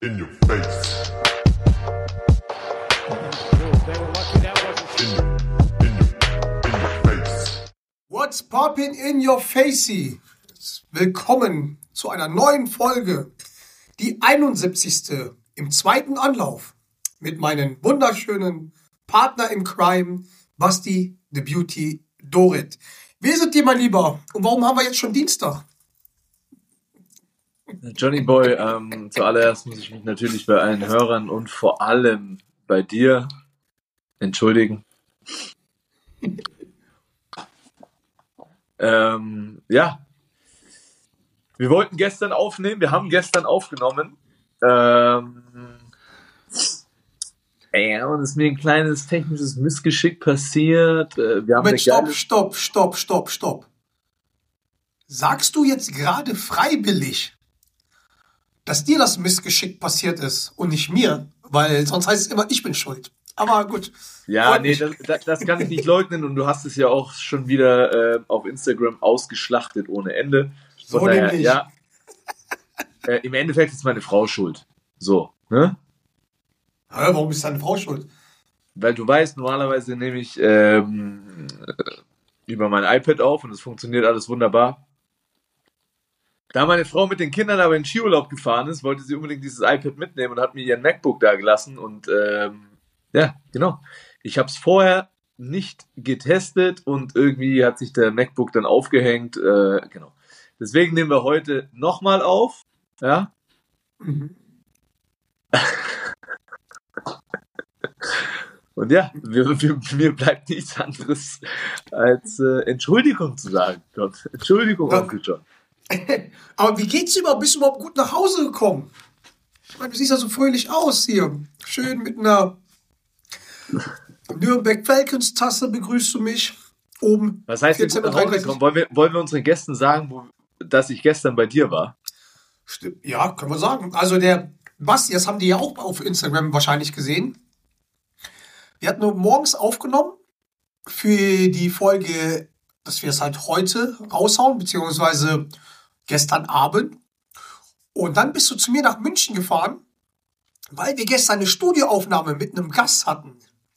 in your face. In your face. What's poppin' in your facey? Willkommen zu einer neuen Folge, die 71. im zweiten Anlauf mit meinen wunderschönen Partner in Crime, Basti the Beauty Dorit. Wie ist es dir, mein Lieber? Und warum haben wir jetzt schon Dienstag? Johnny Boy, zuallererst muss ich mich natürlich bei allen Hörern und vor allem bei dir entschuldigen. Ja, wir wollten gestern aufnehmen, wir haben gestern aufgenommen. Und es ist mir ein kleines technisches Missgeschick passiert. Wir haben Moment, stopp. Sagst du jetzt gerade freiwillig, dass dir das Missgeschick passiert ist und nicht mir? Weil sonst heißt es immer, ich bin schuld. Aber gut. Ja, nee, das kann ich nicht leugnen und du hast es ja auch schon wieder auf Instagram ausgeschlachtet ohne Ende. So nämlich. Ja, im Endeffekt ist meine Frau schuld. So, ne? Warum ist deine Frau schuld? Weil du weißt, normalerweise nehme ich über mein iPad auf und es funktioniert alles wunderbar. Da meine Frau mit den Kindern aber in Skiurlaub gefahren ist, wollte sie unbedingt dieses iPad mitnehmen und hat mir ihren MacBook da gelassen. Und ja, genau. Ich habe es vorher nicht getestet und irgendwie hat sich der MacBook dann aufgehängt. Genau. Deswegen nehmen wir heute nochmal auf. Ja. Mhm. Und ja, mir bleibt nichts anderes als Entschuldigung zu sagen. John. Entschuldigung, Ja. Onkel John. Aber wie geht's dir überhaupt? Bist du überhaupt gut nach Hause gekommen? Ich meine, du siehst ja so fröhlich aus hier. Schön mit einer Nürnberg Falcons Tasse begrüßt du mich. Oben. Was heißt, gut nach Hause gekommen? Wollen wir unseren Gästen sagen, dass ich gestern bei dir war? Stimmt. Ja, können wir sagen. Also der Basti, das haben die ja auch auf Instagram wahrscheinlich gesehen. Wir hatten nur morgens aufgenommen für die Folge, dass wir es halt heute raushauen, beziehungsweise gestern Abend. Und dann bist du zu mir nach München gefahren, weil wir gestern eine Studioaufnahme mit einem Gast hatten.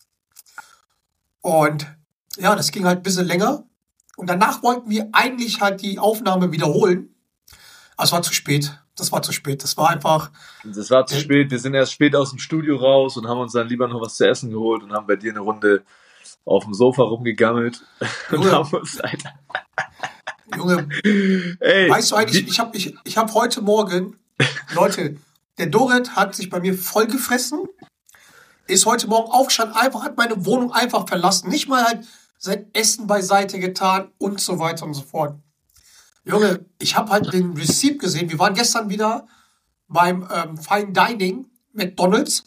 Und ja, das ging halt ein bisschen länger. Und danach wollten wir eigentlich halt die Aufnahme wiederholen. Aber es war zu spät. Das war zu spät. Das war einfach... Das war zu spät. Wir sind erst spät aus dem Studio raus und haben uns dann lieber noch was zu essen geholt und haben bei dir eine Runde auf dem Sofa rumgegammelt. Und haben uns Junge, Ey, weißt du eigentlich, ich hab heute Morgen, Leute, der Dorit hat sich bei mir vollgefressen, ist heute Morgen aufgestanden, hat meine Wohnung einfach verlassen, nicht mal halt sein Essen beiseite getan und so weiter und so fort. Junge, ich habe halt den Receipt gesehen, wir waren gestern wieder beim Fine Dining, McDonald's.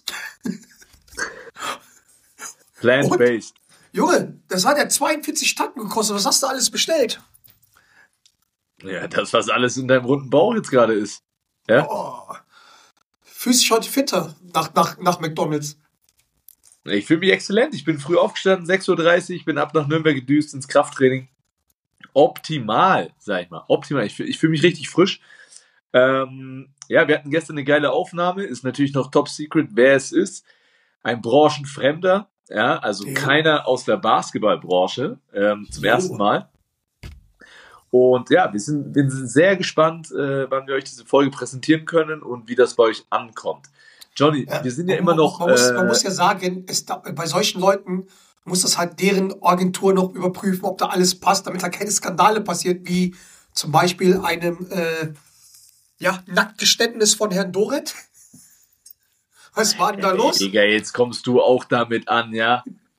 plant-based. Junge, das hat ja 42 Tacken gekostet, was hast du alles bestellt? Ja, das, was alles in deinem runden Bauch jetzt gerade ist. Ja? Oh, fühlst dich heute fitter nach McDonald's? Ich fühle mich exzellent. Ich bin früh aufgestanden, 6:30 Uhr, bin ab nach Nürnberg gedüst ins Krafttraining. Optimal, sag ich mal. Optimal. Ich fühle mich richtig frisch. Ja, wir hatten gestern eine geile Aufnahme. Ist natürlich noch top secret, wer es ist. Ein Branchenfremder. Ja, also keiner aus der Basketballbranche. Zum ersten Mal. Und ja, wir sind sehr gespannt, wann wir euch diese Folge präsentieren können und wie das bei euch ankommt. Johnny, wir sind ja immer noch... Man muss ja sagen, bei solchen Leuten muss das halt deren Agentur noch überprüfen, ob da alles passt, damit da keine Skandale passiert, wie zum Beispiel einem Nacktgeständnis von Herrn Dorit. Was war denn da los? Digga, jetzt kommst du auch damit an, ja?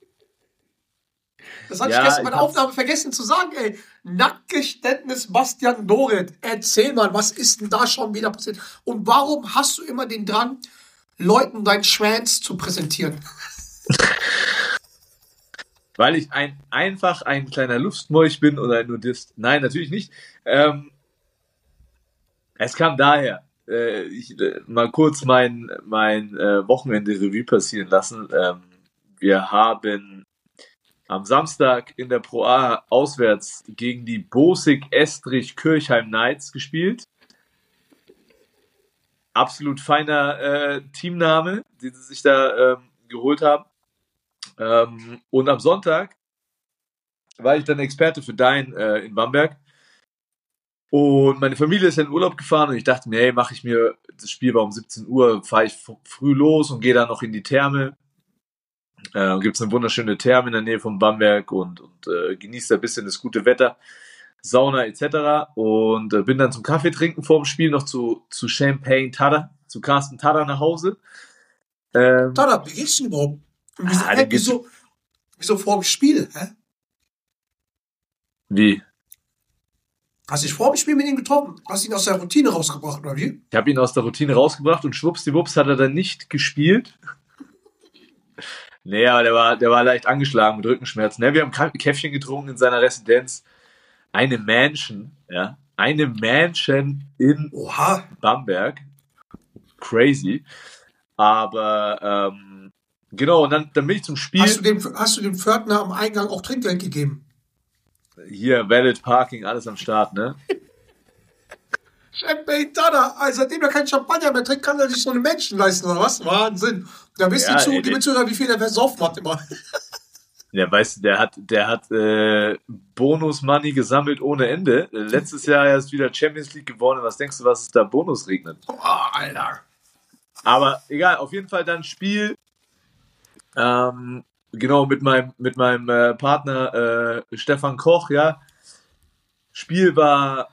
Das hatte ich gestern bei der Aufnahme vergessen zu sagen, ey. Nacktgeständnis Bastian Dorit. Erzähl mal, was ist denn da schon wieder passiert? Und warum hast du immer den Drang, Leuten deinen Schwanz zu präsentieren? Weil ich einfach ein kleiner Lustmolch bin oder ein Nudist. Nein, natürlich nicht. Es kam daher. Mal kurz mein Wochenende Revue passieren lassen. Wir haben am Samstag in der Pro A auswärts gegen die Bosig Estrich Kirchheim Knights gespielt. absolut feiner Teamname, den sie sich da geholt haben. Und am Sonntag war ich dann Experte für Dein in Bamberg. Und meine Familie ist ja in Urlaub gefahren und ich dachte mir, hey, mache ich mir, das Spiel war um 17 Uhr, fahre ich früh los und gehe dann noch in die Therme. Gibt es eine wunderschöne Therme in der Nähe von Bamberg und genieße da ein bisschen das gute Wetter, Sauna etc. Und bin dann zum Kaffee trinken vor dem Spiel noch zu Champagne Tada, zu Carsten Tada nach Hause. Tada, wie geht's denn überhaupt? Wieso vor dem Spiel? Hä? Wie? Hast du dich vor dem Spiel mit ihm getroffen? Hast du ihn aus der Routine rausgebracht, oder wie? Ich habe ihn aus der Routine rausgebracht und schwuppsdiwupps hat er dann nicht gespielt. Nee, aber der war leicht angeschlagen mit Rückenschmerzen. Ne, wir haben Käffchen getrunken in seiner Residenz. Eine Mansion, ja. Eine Mansion in Bamberg. Crazy. Aber, genau, und dann bin ich zum Spiel. Hast du dem Pförtner am Eingang auch Trinkgeld gegeben? Hier, Valid Parking, alles am Start, ne? Champagne Tada, also seitdem er kein Champagner mehr trinkt, kann er sich so eine Menschen leisten, oder was? Wahnsinn. Da wisst ihr wie viel der versoffen hat immer. Ja, weißt du, der hat Bonus-Money gesammelt ohne Ende. Letztes Jahr erst wieder Champions League gewonnen. Was denkst du, was es da Bonus regnet? Boah, Alter. Aber egal, auf jeden Fall dann Spiel. Genau, mit meinem Partner Stefan Koch, ja. Spiel war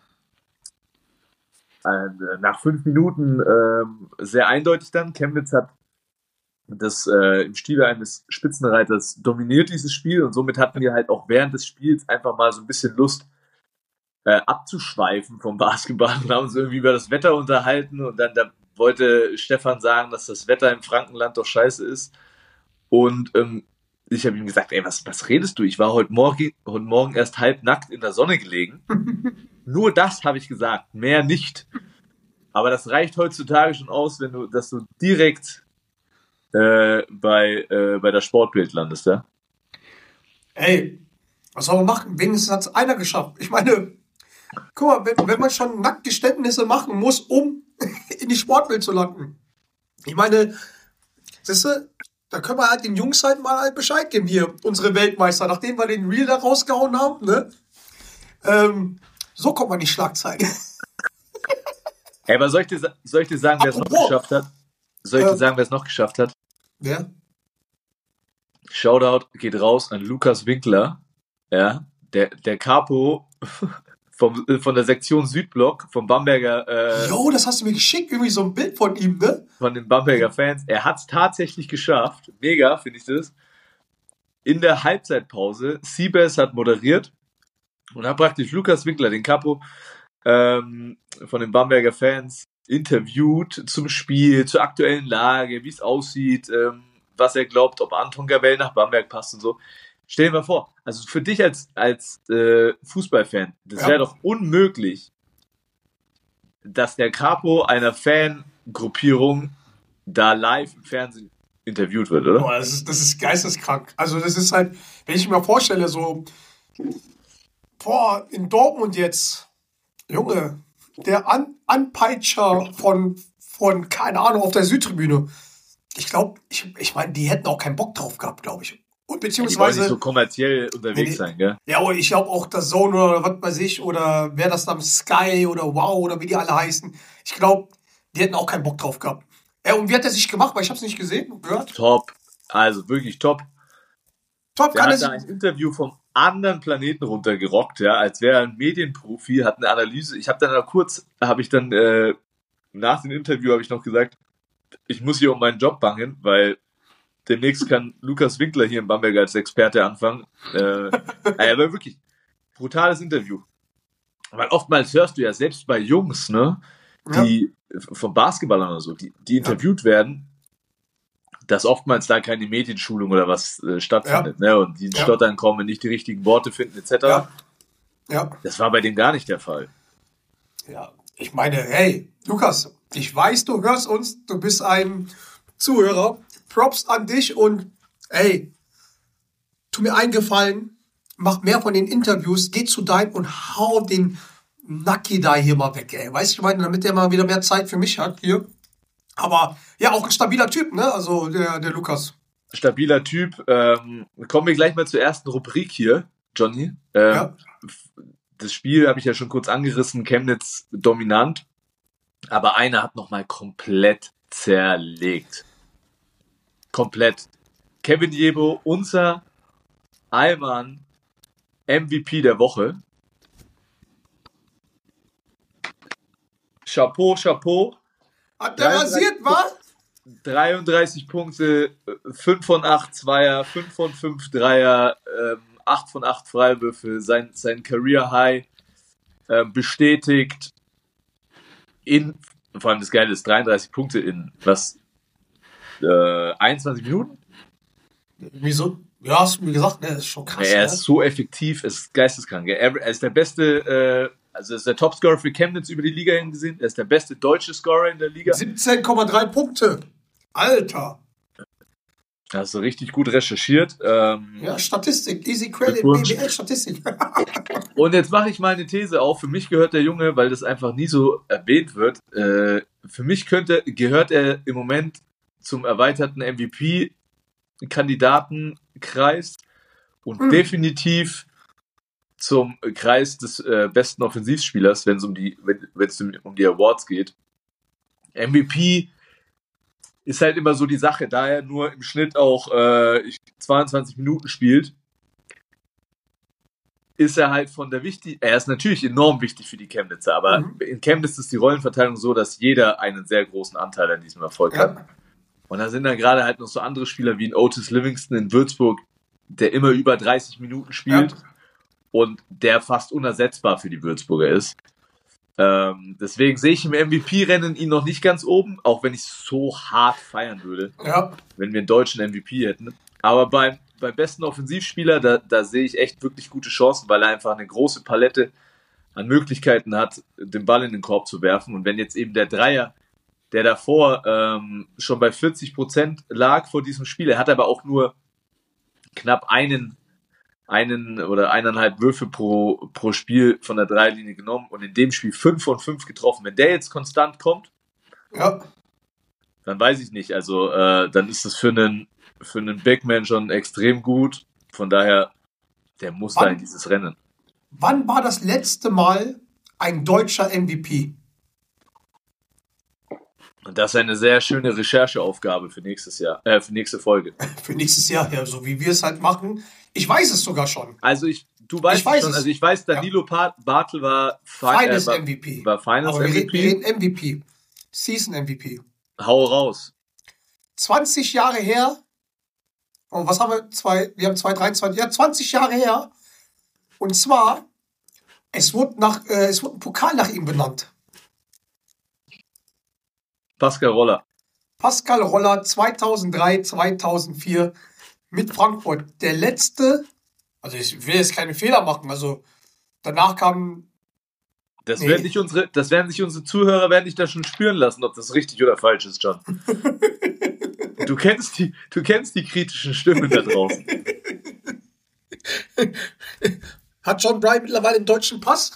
nach 5 Minuten sehr eindeutig dann. Chemnitz hat das im Stile eines Spitzenreiters dominiert dieses Spiel und somit hatten wir halt auch während des Spiels einfach mal so ein bisschen Lust abzuschweifen vom Basketball und haben uns irgendwie über das Wetter unterhalten und dann da wollte Stefan sagen, dass das Wetter im Frankenland doch scheiße ist und ich habe ihm gesagt, ey, was redest du? Ich war heute Morgen erst halbnackt in der Sonne gelegen. Nur das habe ich gesagt, mehr nicht. Aber das reicht heutzutage schon aus, dass du direkt bei der Sportbild landest, ja? Ey, was soll man machen? Wenigstens hat es einer geschafft. Ich meine, guck mal, wenn man schon Nacktgeständnisse machen muss, um in die Sportbild zu landen. Ich meine, siehst du, da können wir halt den Jungs halt mal halt Bescheid geben hier, unsere Weltmeister, nachdem wir den Reel da rausgehauen haben, ne? So kommt man in die Schlagzeilen. Ey, aber soll ich dir sagen, wer es noch geschafft hat? Soll ich dir sagen, wer es noch geschafft hat? Wer? Shoutout geht raus an Lukas Winkler, ja, der Capo von der Sektion Südblock, vom Bamberger. Jo, das hast du mir geschickt, irgendwie so ein Bild von ihm, ne? Von den Bamberger Fans. Er hat es tatsächlich geschafft. Mega, finde ich das. In der Halbzeitpause, Siebes hat moderiert und hat praktisch Lukas Winkler, den Capo von den Bamberger Fans, interviewt zum Spiel, zur aktuellen Lage, wie es aussieht, was er glaubt, ob Anton Gabel nach Bamberg passt und so. Stell dir mal vor, also für dich als Fußballfan, das wäre doch unmöglich, dass der Capo einer Fangruppierung da live im Fernsehen interviewt wird, oder? Boah, das ist geisteskrank. Also das ist halt, wenn ich mir vorstelle, so, in Dortmund jetzt, Junge, der Anpeitscher von, keine Ahnung, auf der Südtribüne. Ich glaube, ich meine, die hätten auch keinen Bock drauf gehabt, glaube ich. Und beziehungsweise. Die wollen nicht so kommerziell unterwegs sein, gell? Ja, und ich glaube auch das Zone oder was weiß ich, oder wer das dann Sky oder Wow oder wie die alle heißen. Ich glaube, die hätten auch keinen Bock drauf gehabt. Ja, und wie hat er sich gemacht? Weil ich habe es nicht gesehen und gehört. Top. Also wirklich top. Top, der hat da ein Interview vom anderen Planeten runtergerockt, ja, als wäre er ein Medienprofi, hat eine Analyse. Ich habe dann nach dem Interview habe ich noch gesagt, ich muss hier um meinen Job bangen, weil demnächst kann Lukas Winkler hier in Bamberg als Experte anfangen. Aber wirklich, brutales Interview. Weil oftmals hörst du ja selbst bei Jungs, ne, die von Basketballern oder so, die interviewt werden, dass oftmals da keine Medienschulung oder was stattfindet, ne, und die stottern kommen, nicht die richtigen Worte finden, etc. Ja. Das war bei dem gar nicht der Fall. Ja, ich meine, hey, Lukas, ich weiß, du hörst uns, du bist ein Zuhörer. Props an dich und ey, tu mir einen Gefallen, mach mehr von den Interviews, geh zu Dein und hau den Naki da hier mal weg, ey. Weißt du, ich meine, damit der mal wieder mehr Zeit für mich hat hier. Aber ja, auch ein stabiler Typ, ne? Also der Lukas. Stabiler Typ. Kommen wir gleich mal zur ersten Rubrik hier, Johnny. Ja. Das Spiel habe ich ja schon kurz angerissen, Chemnitz dominant, aber einer hat nochmal komplett zerlegt. Komplett. Kevin Jebo, unser Allmann MVP der Woche. Chapeau, Chapeau. Hat der rasiert, was? 33 Punkte, 5 von 8 Zweier, 5 von 5 Dreier, 8 von 8 Freiwürfe, sein Career High bestätigt vor allem das Geile ist, 33 Punkte in 21 Minuten? Wieso? Ja, hast du mir gesagt, ne, das ist schon krass. Er ist so effektiv, es ist geisteskrank. Er ist der beste, also ist der Topscorer für Chemnitz über die Liga hingesehen. Er ist der beste deutsche Scorer in der Liga. 17,3 Punkte. Alter. Hast du richtig gut recherchiert. Ja, Statistik, Easy Credit, BWL-Statistik. Und jetzt mache ich mal eine These auf. Für mich gehört der Junge, weil das einfach nie so erwähnt wird, für mich gehört er im Moment zum erweiterten MVP-Kandidatenkreis und definitiv zum Kreis des besten Offensivspielers, wenn es um die Awards geht. MVP ist halt immer so die Sache, da er nur im Schnitt auch 22 Minuten spielt, ist er halt er ist natürlich enorm wichtig für die Chemnitzer, aber in Chemnitz ist die Rollenverteilung so, dass jeder einen sehr großen Anteil an diesem Erfolg hat. Und da sind dann gerade halt noch so andere Spieler wie ein Otis Livingston in Würzburg, der immer über 30 Minuten spielt und der fast unersetzbar für die Würzburger ist. Deswegen sehe ich im MVP-Rennen ihn noch nicht ganz oben, auch wenn ich es so hart feiern würde, wenn wir einen deutschen MVP hätten. Aber beim besten Offensivspieler, da sehe ich echt wirklich gute Chancen, weil er einfach eine große Palette an Möglichkeiten hat, den Ball in den Korb zu werfen. Und wenn jetzt eben der Dreier, der davor schon bei 40% lag vor diesem Spiel, er hat aber auch nur knapp einen oder 1,5 Würfe pro Spiel von der Dreilinie genommen und in dem Spiel 5 von 5 getroffen. Wenn der jetzt konstant kommt, dann weiß ich nicht. Also dann ist das für einen Bigman schon extrem gut. Von daher, der muss da in dieses Rennen. Wann war das letzte Mal ein deutscher MVP? Und das ist eine sehr schöne Rechercheaufgabe für nächstes Jahr, für nächste Folge. Für nächstes Jahr, ja, so wie wir es halt machen. Ich weiß es sogar schon. Also du weißt es schon. Also ich weiß, Danilo Bartel war Finals MVP. War Finals MVP. Wir reden MVP. Season MVP. Hau raus. 20 Jahre her. Und was haben wir? Wir haben 2023. Ja, 20 Jahre her. Und zwar, es wurde ein Pokal nach ihm benannt. Pascal Roller. Pascal Roller 2003, 2004 mit Frankfurt. Der letzte, also ich will jetzt keine Fehler machen, also danach kam... Das werden sich unsere Zuhörer werden da schon spüren lassen, ob das richtig oder falsch ist, John. Du kennst die kritischen Stimmen da draußen. Hat John Bryan mittlerweile einen deutschen Pass?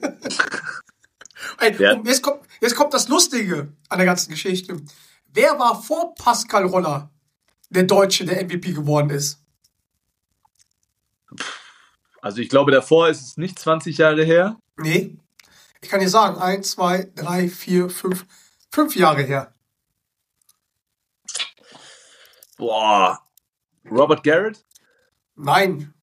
Und jetzt kommt das Lustige an der ganzen Geschichte. Wer war vor Pascal Roller der Deutsche, der MVP geworden ist? Also ich glaube, davor ist es nicht 20 Jahre her. Nee. Ich kann dir sagen, 1, 2, 3, 4, 5 Jahre her. Boah. Robert Garrett? Nein.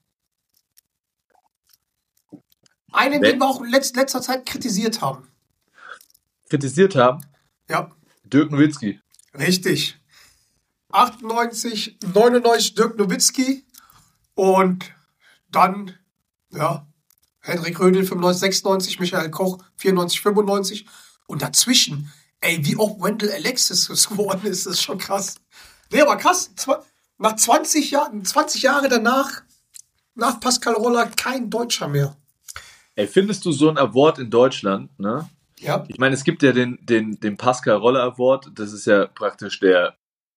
Einen, den wir auch in letzter Zeit kritisiert haben. Kritisiert haben? Ja. Dirk Nowitzki. Richtig. 98, 99 Dirk Nowitzki und dann, ja, Henrik Rödel 95, 96, Michael Koch 94, 95 und dazwischen, wie auch Wendell Alexis geworden ist, ist schon krass. Nee, aber krass, nach 20 Jahre danach, nach Pascal Roller, kein Deutscher mehr. Findest du so ein Award in Deutschland, ne? Ja. Ich meine, es gibt ja den Pascal Roller Award, das ist ja praktisch der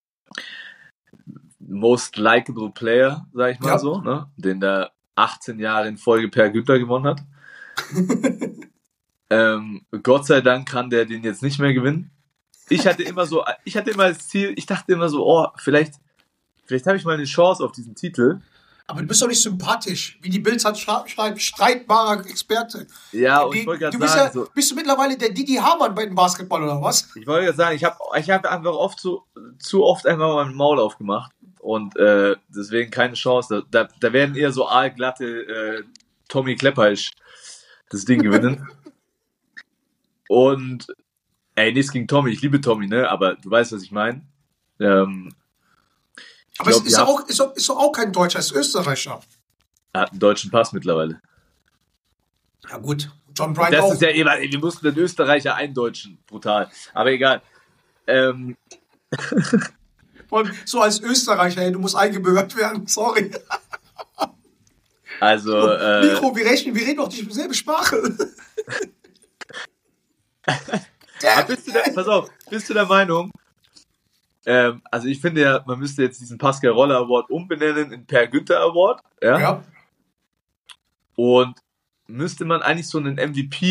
most likable player, sag ich mal so, ne? Den der 18 Jahre in Folge Per Günther gewonnen hat. Gott sei Dank kann der den jetzt nicht mehr gewinnen. ich hatte immer das Ziel, ich dachte immer so, oh, vielleicht habe ich mal eine Chance auf diesen Titel. Aber du bist doch nicht sympathisch, wie die Bild schreibt, streitbarer Experte. Ja, und ich wollte gerade sagen, so, bist du mittlerweile der Didi Hamann bei dem Basketball oder was? ich wollte gerade sagen, ich hab einfach zu oft einfach mein Maul aufgemacht und deswegen keine Chance. Da werden eher so aalglatte Tommy Kleppersch das Ding gewinnen. Und nichts gegen Tommy, ich liebe Tommy, ne? Aber du weißt, was ich meine. Aber es ist doch auch kein Deutscher, es ist Österreicher. Er hat einen deutschen Pass mittlerweile. Ja gut, John Bryant Das auch. ist ja eben, wir mussten den Österreicher eindeutschen, brutal. Aber egal. Vor allem so als Österreicher, ey, du musst eingebürgert werden, sorry. Also, Mikro, wir reden doch dieselbe Sprache. pass auf, bist du der Meinung, also ich finde ja, man müsste jetzt diesen Pascal Roller Award umbenennen in Per Günther Award, ja? Ja. Und müsste man eigentlich so einen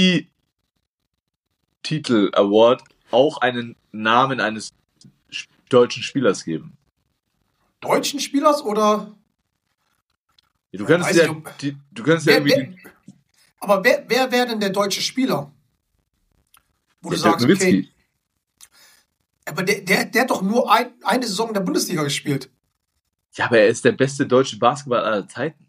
MVP-Titel Award auch einen Namen eines deutschen Spielers geben. Deutschen Spielers oder? Ja, du könntest Weiß ja, ich, du könntest ja irgendwie Aber wer wäre denn der deutsche Spieler? Wo du Dirk sagst, Nowitzki. okay. Aber der hat doch nur eine Saison in der Bundesliga gespielt. Ja, aber er ist der beste deutsche Basketballer aller Zeiten.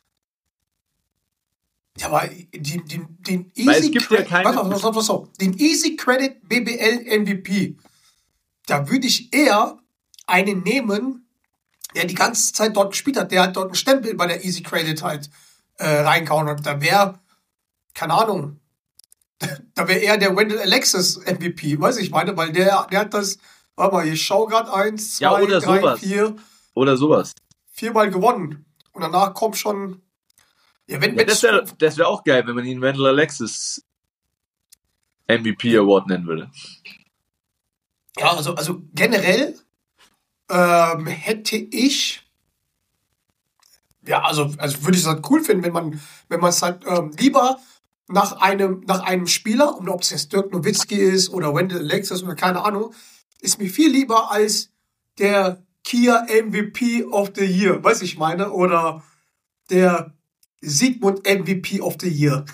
Ja, aber den Weil es Easy gibt ja Credit, keine- den Easy Credit BBL MVP, da würde ich eher einen nehmen, der die ganze Zeit dort gespielt hat, der halt dort einen Stempel bei der Easy Credit halt reingehauen hat. Da wäre, keine Ahnung, da wäre eher der Wendell Alexis MVP, weiß ich meine, weil der hat das, warte mal, ich schau gerade 1, 2, Ja, oder 3, sowas. 4, Oder sowas. 4-mal gewonnen. Und danach kommt schon, ja, wenn Ja, das wär auch geil, wenn man ihn Wendell Alexis MVP Award nennen würde. ja, also generell hätte ich, ja, also würde ich es halt cool finden, wenn man es halt lieber nach einem Spieler, ob es jetzt Dirk Nowitzki ist oder Wendell Alexis oder keine Ahnung, ist mir viel lieber als der Kia MVP of the Year, weiß ich meine, oder der Sigmund MVP of the Year.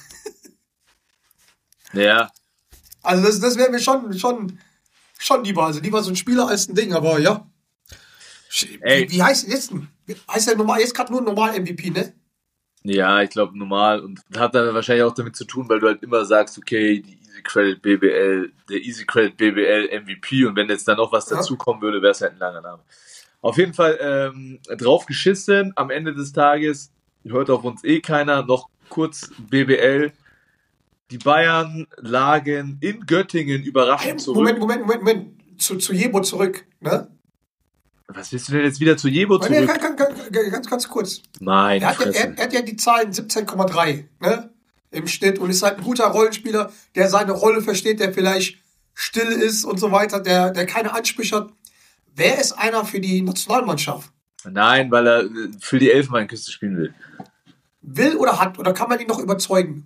Ja. Also das wäre mir schon lieber, also lieber so ein Spieler als ein Ding, aber ja. Ey. Wie heißt jetzt? Heißt der normal, jetzt gerade nur normal MVP, ne? Ja, ich glaube normal und hat dann wahrscheinlich auch damit zu tun, weil du halt immer sagst, okay, der Easy Credit BBL MVP und wenn jetzt da noch was dazukommen würde, wäre es halt ein langer Name. Auf jeden Fall drauf geschissen, am Ende des Tages hört auf uns keiner, noch kurz BBL. Die Bayern lagen in Göttingen überraschend zurück. Moment. Zu Jebo zurück, ne? Was willst du denn jetzt wieder zu Jebo zurück? Nee, ganz kurz. Meine Er Fresse. hat ja die Zahlen 17,3, ne? Im Schnitt und ist halt ein guter Rollenspieler, der seine Rolle versteht, der vielleicht still ist und so weiter, der keine Ansprüche hat. Wer ist einer für die Nationalmannschaft? Nein, weil er für die Elfenbeinküste spielen will. Will oder hat? Oder kann man ihn noch überzeugen?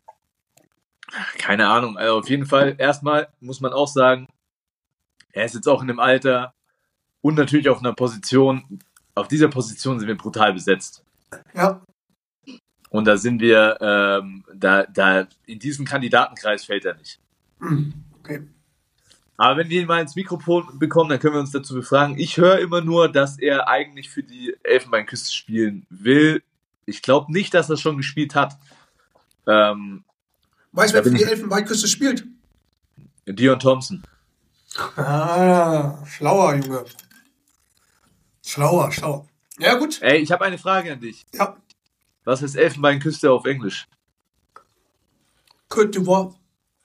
Keine Ahnung. Also auf jeden Fall, erstmal muss man auch sagen, er ist jetzt auch in dem Alter und natürlich auf einer Position, auf dieser Position sind wir brutal besetzt. Ja. Und da sind wir, da in diesem Kandidatenkreis fällt er nicht. Okay. Aber wenn wir ihn mal ins Mikrofon bekommen, dann können wir uns dazu befragen. Ich höre immer nur, dass er eigentlich für die Elfenbeinküste spielen will. Ich glaube nicht, dass er schon gespielt hat. Weißt du, wer für die Elfenbeinküste spielt? Dion Thompson. Ah, schlauer, Junge. Schlauer. Ja, gut. Ey, ich habe eine Frage an dich. Ja. Was heißt Elfenbeinküste auf Englisch? Côte d'Ivoire.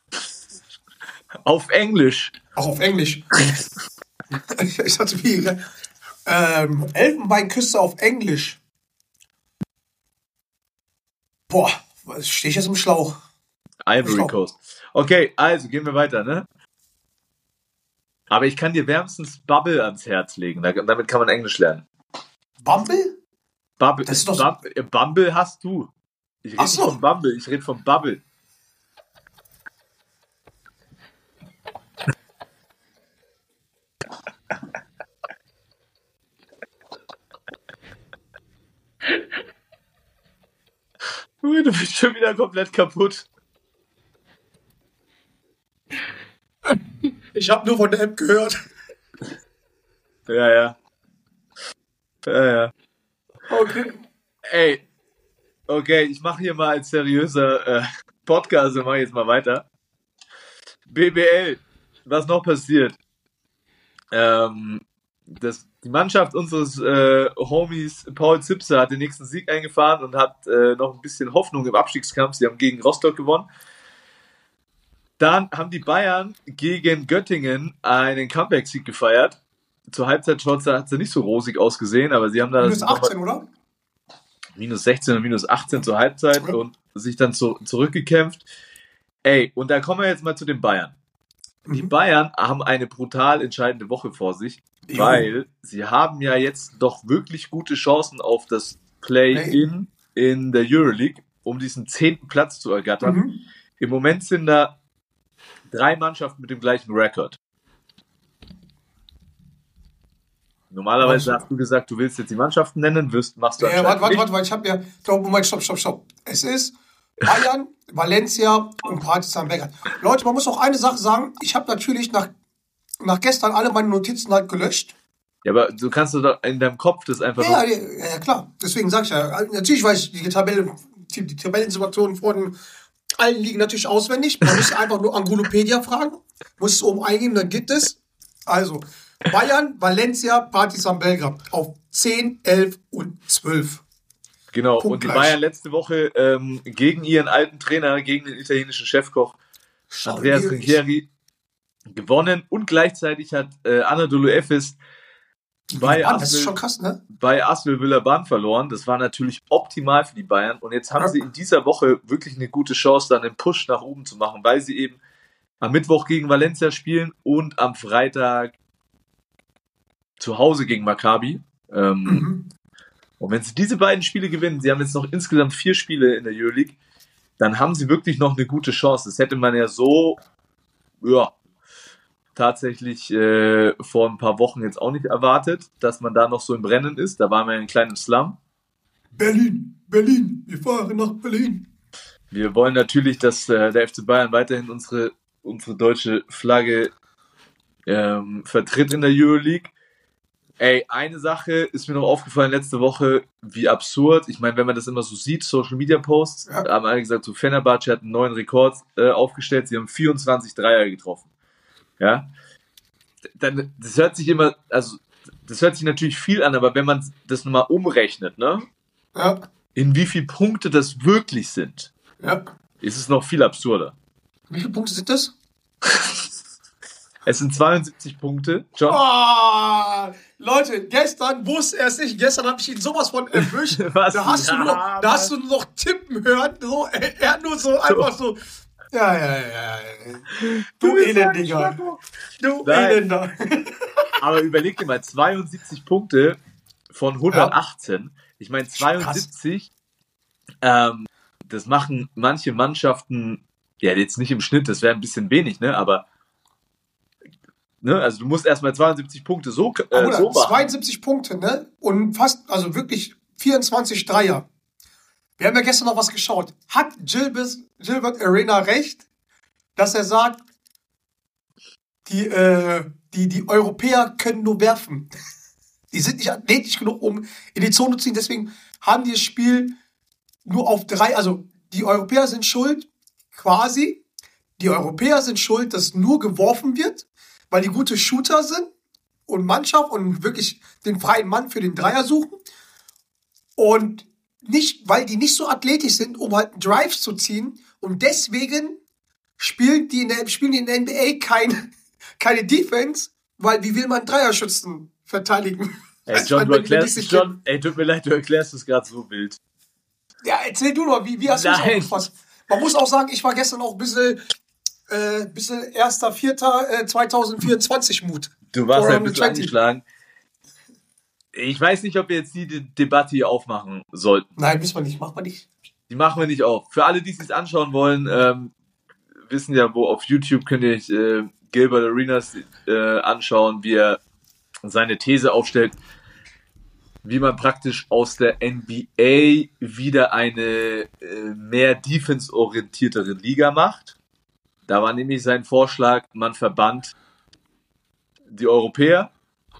Auf Englisch. Auch auf Englisch. Ich hatte wie, Elfenbeinküste auf Englisch. Boah, stehe ich jetzt im Schlauch? Ivory Schlauch. Coast. Okay, also gehen wir weiter, ne? Aber ich kann dir wärmstens Bubble ans Herz legen. Damit kann man Englisch lernen. Bumble? Bubble, Das ist doch Bumble hast du. Ich rede Ach nicht so. von Bumble, ich rede von Bubble. Du bist schon wieder komplett kaputt. Ich habe nur von der App gehört. Ja. Okay. Ey, okay, ich mache hier mal als seriöser Podcast und mache jetzt mal weiter. BBL, was noch passiert? Die Mannschaft unseres Homies Paul Zipser hat den nächsten Sieg eingefahren und hat noch ein bisschen Hoffnung im Abstiegskampf. Sie haben gegen Rostock gewonnen. Dann haben die Bayern gegen Göttingen einen Comeback-Sieg gefeiert. Zur Halbzeit hat sie nicht so rosig ausgesehen, aber sie haben da Minus 18, oder? minus 16 und minus 18 zur Halbzeit und sich dann zurückgekämpft. Ey, und da kommen wir jetzt mal zu den Bayern. Die Bayern haben eine brutal entscheidende Woche vor sich, weil sie haben ja jetzt doch wirklich gute Chancen auf das Play-In in der Euroleague, um diesen 10. Platz zu ergattern. Im Moment sind da 3 Mannschaften mit dem gleichen Rekord. Normalerweise hast du gesagt, du willst jetzt die Mannschaften nennen, machst du warte, ich habe ja, Moment, stopp. Es ist Bayern, Valencia und Partizan Belgrad. Leute, man muss auch eine Sache sagen, ich habe natürlich nach gestern alle meine Notizen halt gelöscht. Ja, aber du kannst doch in deinem Kopf das einfach Ja, klar. Deswegen sage ich ja, natürlich weiß ich die Tabellensituationen von allen Ligen natürlich auswendig. Man muss einfach nur Angulopedia fragen, muss es oben eingeben, dann gibt es. Also, Bayern, Valencia, Partizan Belgrad auf 10, 11 und 12. Genau, Punkt und die gleich. Bayern letzte Woche gegen ihren alten Trainer, gegen den italienischen Chefkoch Andreas Trinchieri gewonnen und gleichzeitig hat Anadolu Efes das ist schon krass, ne? bei Asvel Villeurbanne verloren. Das war natürlich optimal für die Bayern und jetzt haben sie in dieser Woche wirklich eine gute Chance, dann einen Push nach oben zu machen, weil sie eben am Mittwoch gegen Valencia spielen und am Freitag zu Hause gegen Maccabi. Und wenn sie diese beiden Spiele gewinnen, sie haben jetzt noch insgesamt 4 Spiele in der Euroleague, dann haben sie wirklich noch eine gute Chance. Das hätte man ja so, tatsächlich vor ein paar Wochen jetzt auch nicht erwartet, dass man da noch so im Rennen ist. Da waren wir in einem kleinen Slum. Berlin, wir fahren nach Berlin. Wir wollen natürlich, dass der FC Bayern weiterhin unsere deutsche Flagge vertritt in der Euroleague. Ey, eine Sache ist mir noch aufgefallen letzte Woche, wie absurd. Ich meine, wenn man das immer so sieht, Social Media Posts, haben alle gesagt, so Fenerbahce hat einen neuen Rekord aufgestellt. Sie haben 24 Dreier getroffen. Ja, dann das hört sich natürlich viel an, aber wenn man das nochmal umrechnet, ne? Ja. In wie viele Punkte das wirklich sind, ist es noch viel absurder. Wie viele Punkte sind das? Es sind 72 Punkte, John. Oh, Leute, gestern wusste er es nicht. Gestern habe ich ihn sowas von erwischt. Da hast du nur noch tippen hören. So, er hat nur so einfach so. Ja. Du Elendiger. Du Elender. Aber überleg dir mal, 72 Punkte von 118. Ich meine, 72, das machen manche Mannschaften, ja, jetzt nicht im Schnitt, das wäre ein bisschen wenig, ne, aber also du musst erstmal 72 Punkte so machen. 72 Punkte, ne? Und fast, also wirklich 24 Dreier. Wir haben ja gestern noch was geschaut. Hat Gilbert Arena recht, dass er sagt, die Europäer können nur werfen. Die sind nicht athletisch genug, um in die Zone zu ziehen. Deswegen haben die das Spiel nur auf 3. Also die Europäer sind schuld, quasi. Die Europäer sind schuld, dass nur geworfen wird, weil die gute Shooter sind und Mannschaft und wirklich den freien Mann für den Dreier suchen. Und nicht, weil die nicht so athletisch sind, um halt einen Drive zu ziehen. Und deswegen spielen die in der NBA keine Defense, weil wie will man Dreierschützen verteidigen? Ey, John, tut mir leid, du erklärst es gerade so wild. Ja, erzähl du mal, wie hast du das aufgefasst? Man muss auch sagen, ich war gestern auch ein bisschen 1.4.2024 Mut. Du warst ein bisschen angeschlagen. Ich weiß nicht, ob wir jetzt die Debatte hier aufmachen sollten. Nein, müssen wir nicht. Machen wir nicht. Die machen wir nicht auf. Für alle, die es sich anschauen wollen, wissen ja, wo auf YouTube könnt ihr euch Gilbert Arenas anschauen, wie er seine These aufstellt. wie man praktisch aus der NBA wieder eine mehr defense-orientiertere Liga macht. Da war nämlich sein Vorschlag, man verbannt die Europäer,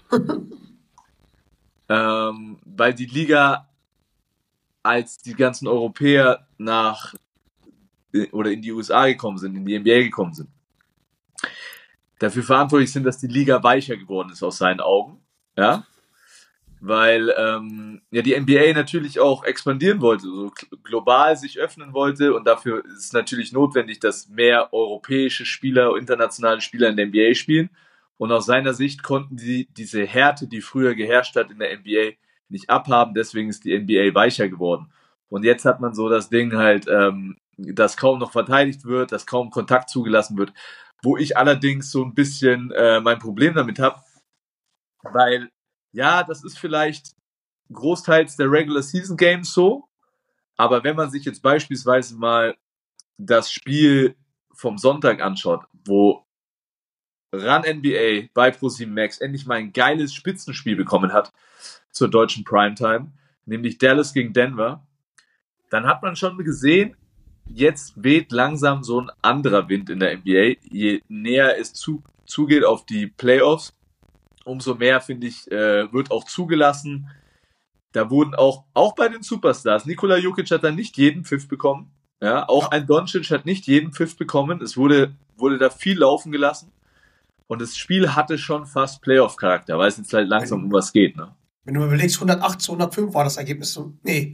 weil die Liga, als die ganzen Europäer oder in die USA gekommen sind, in die NBA gekommen sind, dafür verantwortlich sind, dass die Liga weicher geworden ist aus seinen Augen, ja, weil die NBA natürlich auch expandieren wollte, so global sich öffnen wollte, und dafür ist es natürlich notwendig, dass mehr europäische Spieler, internationale Spieler in der NBA spielen, und aus seiner Sicht konnten sie diese Härte, die früher geherrscht hat in der NBA, nicht abhaben, deswegen ist die NBA weicher geworden. Und jetzt hat man so das Ding halt, dass kaum noch verteidigt wird, dass kaum Kontakt zugelassen wird, wo ich allerdings so ein bisschen mein Problem damit habe, weil, ja, das ist vielleicht großteils der Regular Season Games so, aber wenn man sich jetzt beispielsweise mal das Spiel vom Sonntag anschaut, wo RAN NBA bei Pro7 Max endlich mal ein geiles Spitzenspiel bekommen hat zur deutschen Primetime, nämlich Dallas gegen Denver, dann hat man schon gesehen, jetzt weht langsam so ein anderer Wind in der NBA. Je näher es zugeht auf die Playoffs, umso mehr, finde ich, wird auch zugelassen. Da wurden auch bei den Superstars, Nikola Jokic hat da nicht jeden Pfiff bekommen. Ja, auch ein Doncic hat nicht jeden Pfiff bekommen. Es wurde da viel laufen gelassen. Und das Spiel hatte schon fast Playoff-Charakter, weil es jetzt halt langsam um was geht. Ne? Wenn du überlegst, 108-105 war das Ergebnis. Nee.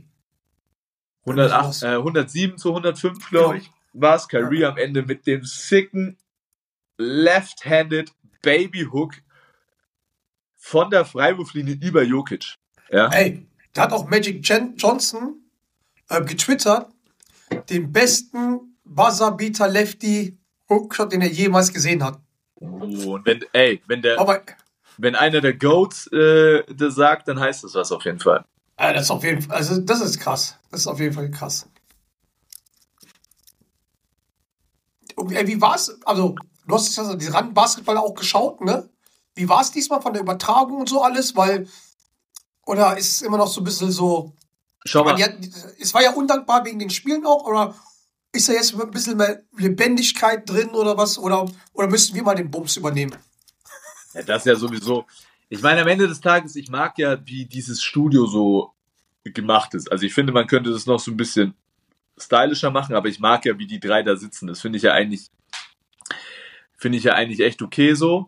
107-105, glaube ich, war es. Kyrie am Ende mit dem sicken Left-Handed Baby-Hook von der Freiwurflinie über Jokic. Ja? Ey, da hat auch Magic Johnson getwittert, den besten Buzzer-Beater-Lefty-Hookshot, den er jemals gesehen hat. Oh, und wenn einer der Goats das sagt, dann heißt das was auf jeden Fall. Das ist auf jeden Fall, also das ist krass. Das ist auf jeden Fall krass. Und, wie war's? Also, du hast ja die RAN-Basketball auch geschaut, ne? Wie war es diesmal von der Übertragung und so alles? Oder ist es immer noch so ein bisschen so. Schau mal. Es war ja undankbar wegen den Spielen auch, oder ist da jetzt ein bisschen mehr Lebendigkeit drin oder was? Oder müssen wir mal den Bums übernehmen? Ja, das ist ja sowieso. Ich meine, am Ende des Tages, ich mag ja, wie dieses Studio so gemacht ist. Also ich finde, man könnte das noch so ein bisschen stylischer machen, aber ich mag ja, wie die drei da sitzen. Das finde ich ja eigentlich echt okay so.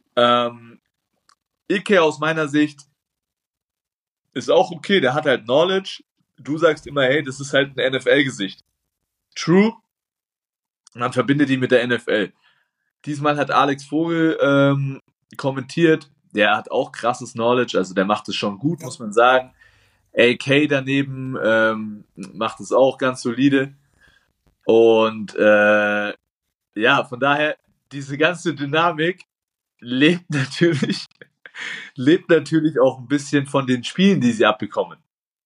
Ike aus meiner Sicht ist auch okay, der hat halt Knowledge. Du sagst immer, hey, das ist halt ein NFL-Gesicht. True. Man verbindet ihn mit der NFL. Diesmal hat Alex Vogel kommentiert, der hat auch krasses Knowledge, also der macht es schon gut, muss man sagen. AK daneben macht es auch ganz solide. Und von daher, diese ganze Dynamik lebt natürlich auch ein bisschen von den Spielen, die sie abbekommen.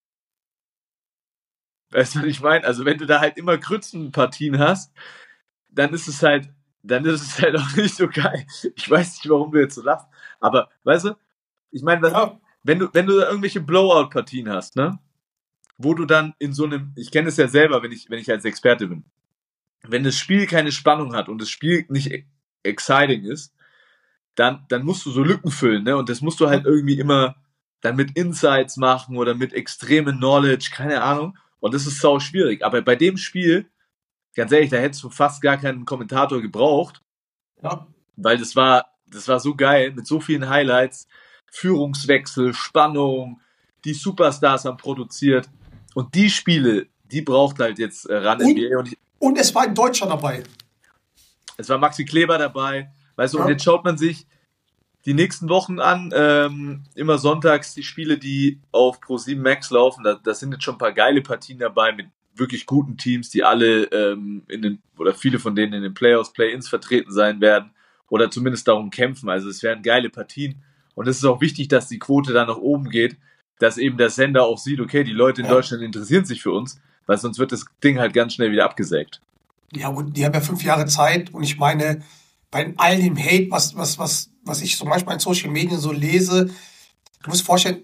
Weißt du, was ich meine? Also wenn du da halt immer Grützenpartien hast, dann ist es halt auch nicht so geil. Ich weiß nicht, warum du jetzt so lachst, aber weißt du, ich meine, wenn du da irgendwelche Blowout-Partien hast, ne, wo du dann in so einem, ich kenne es ja selber, wenn ich als Experte bin, wenn das Spiel keine Spannung hat und das Spiel nicht exciting ist, dann musst du so Lücken füllen, ne, und das musst du halt irgendwie immer dann mit Insights machen oder mit extremen Knowledge, keine Ahnung, und das ist sau schwierig, aber bei dem Spiel, ganz ehrlich, da hättest du fast gar keinen Kommentator gebraucht, weil das war so geil, mit so vielen Highlights, Führungswechsel, Spannung, die Superstars haben produziert, und die Spiele, die braucht halt jetzt RAN NBA. Und es war ein Deutscher dabei. Es war Maxi Kleber dabei, weißt du, und jetzt schaut man sich die nächsten Wochen an, immer sonntags die Spiele, die auf Pro7 Max laufen, da sind jetzt schon ein paar geile Partien dabei mit wirklich guten Teams, die alle oder viele von denen in den Playoffs, Play-Ins vertreten sein werden oder zumindest darum kämpfen. Also es werden geile Partien, und es ist auch wichtig, dass die Quote da nach oben geht, dass eben der Sender auch sieht, okay, die Leute in Deutschland interessieren sich für uns, weil sonst wird das Ding halt ganz schnell wieder abgesägt. Ja gut, die haben ja 5 Jahre Zeit, und ich meine, bei all dem Hate, was ich so manchmal in Social Medien so lese, du musst dir vorstellen,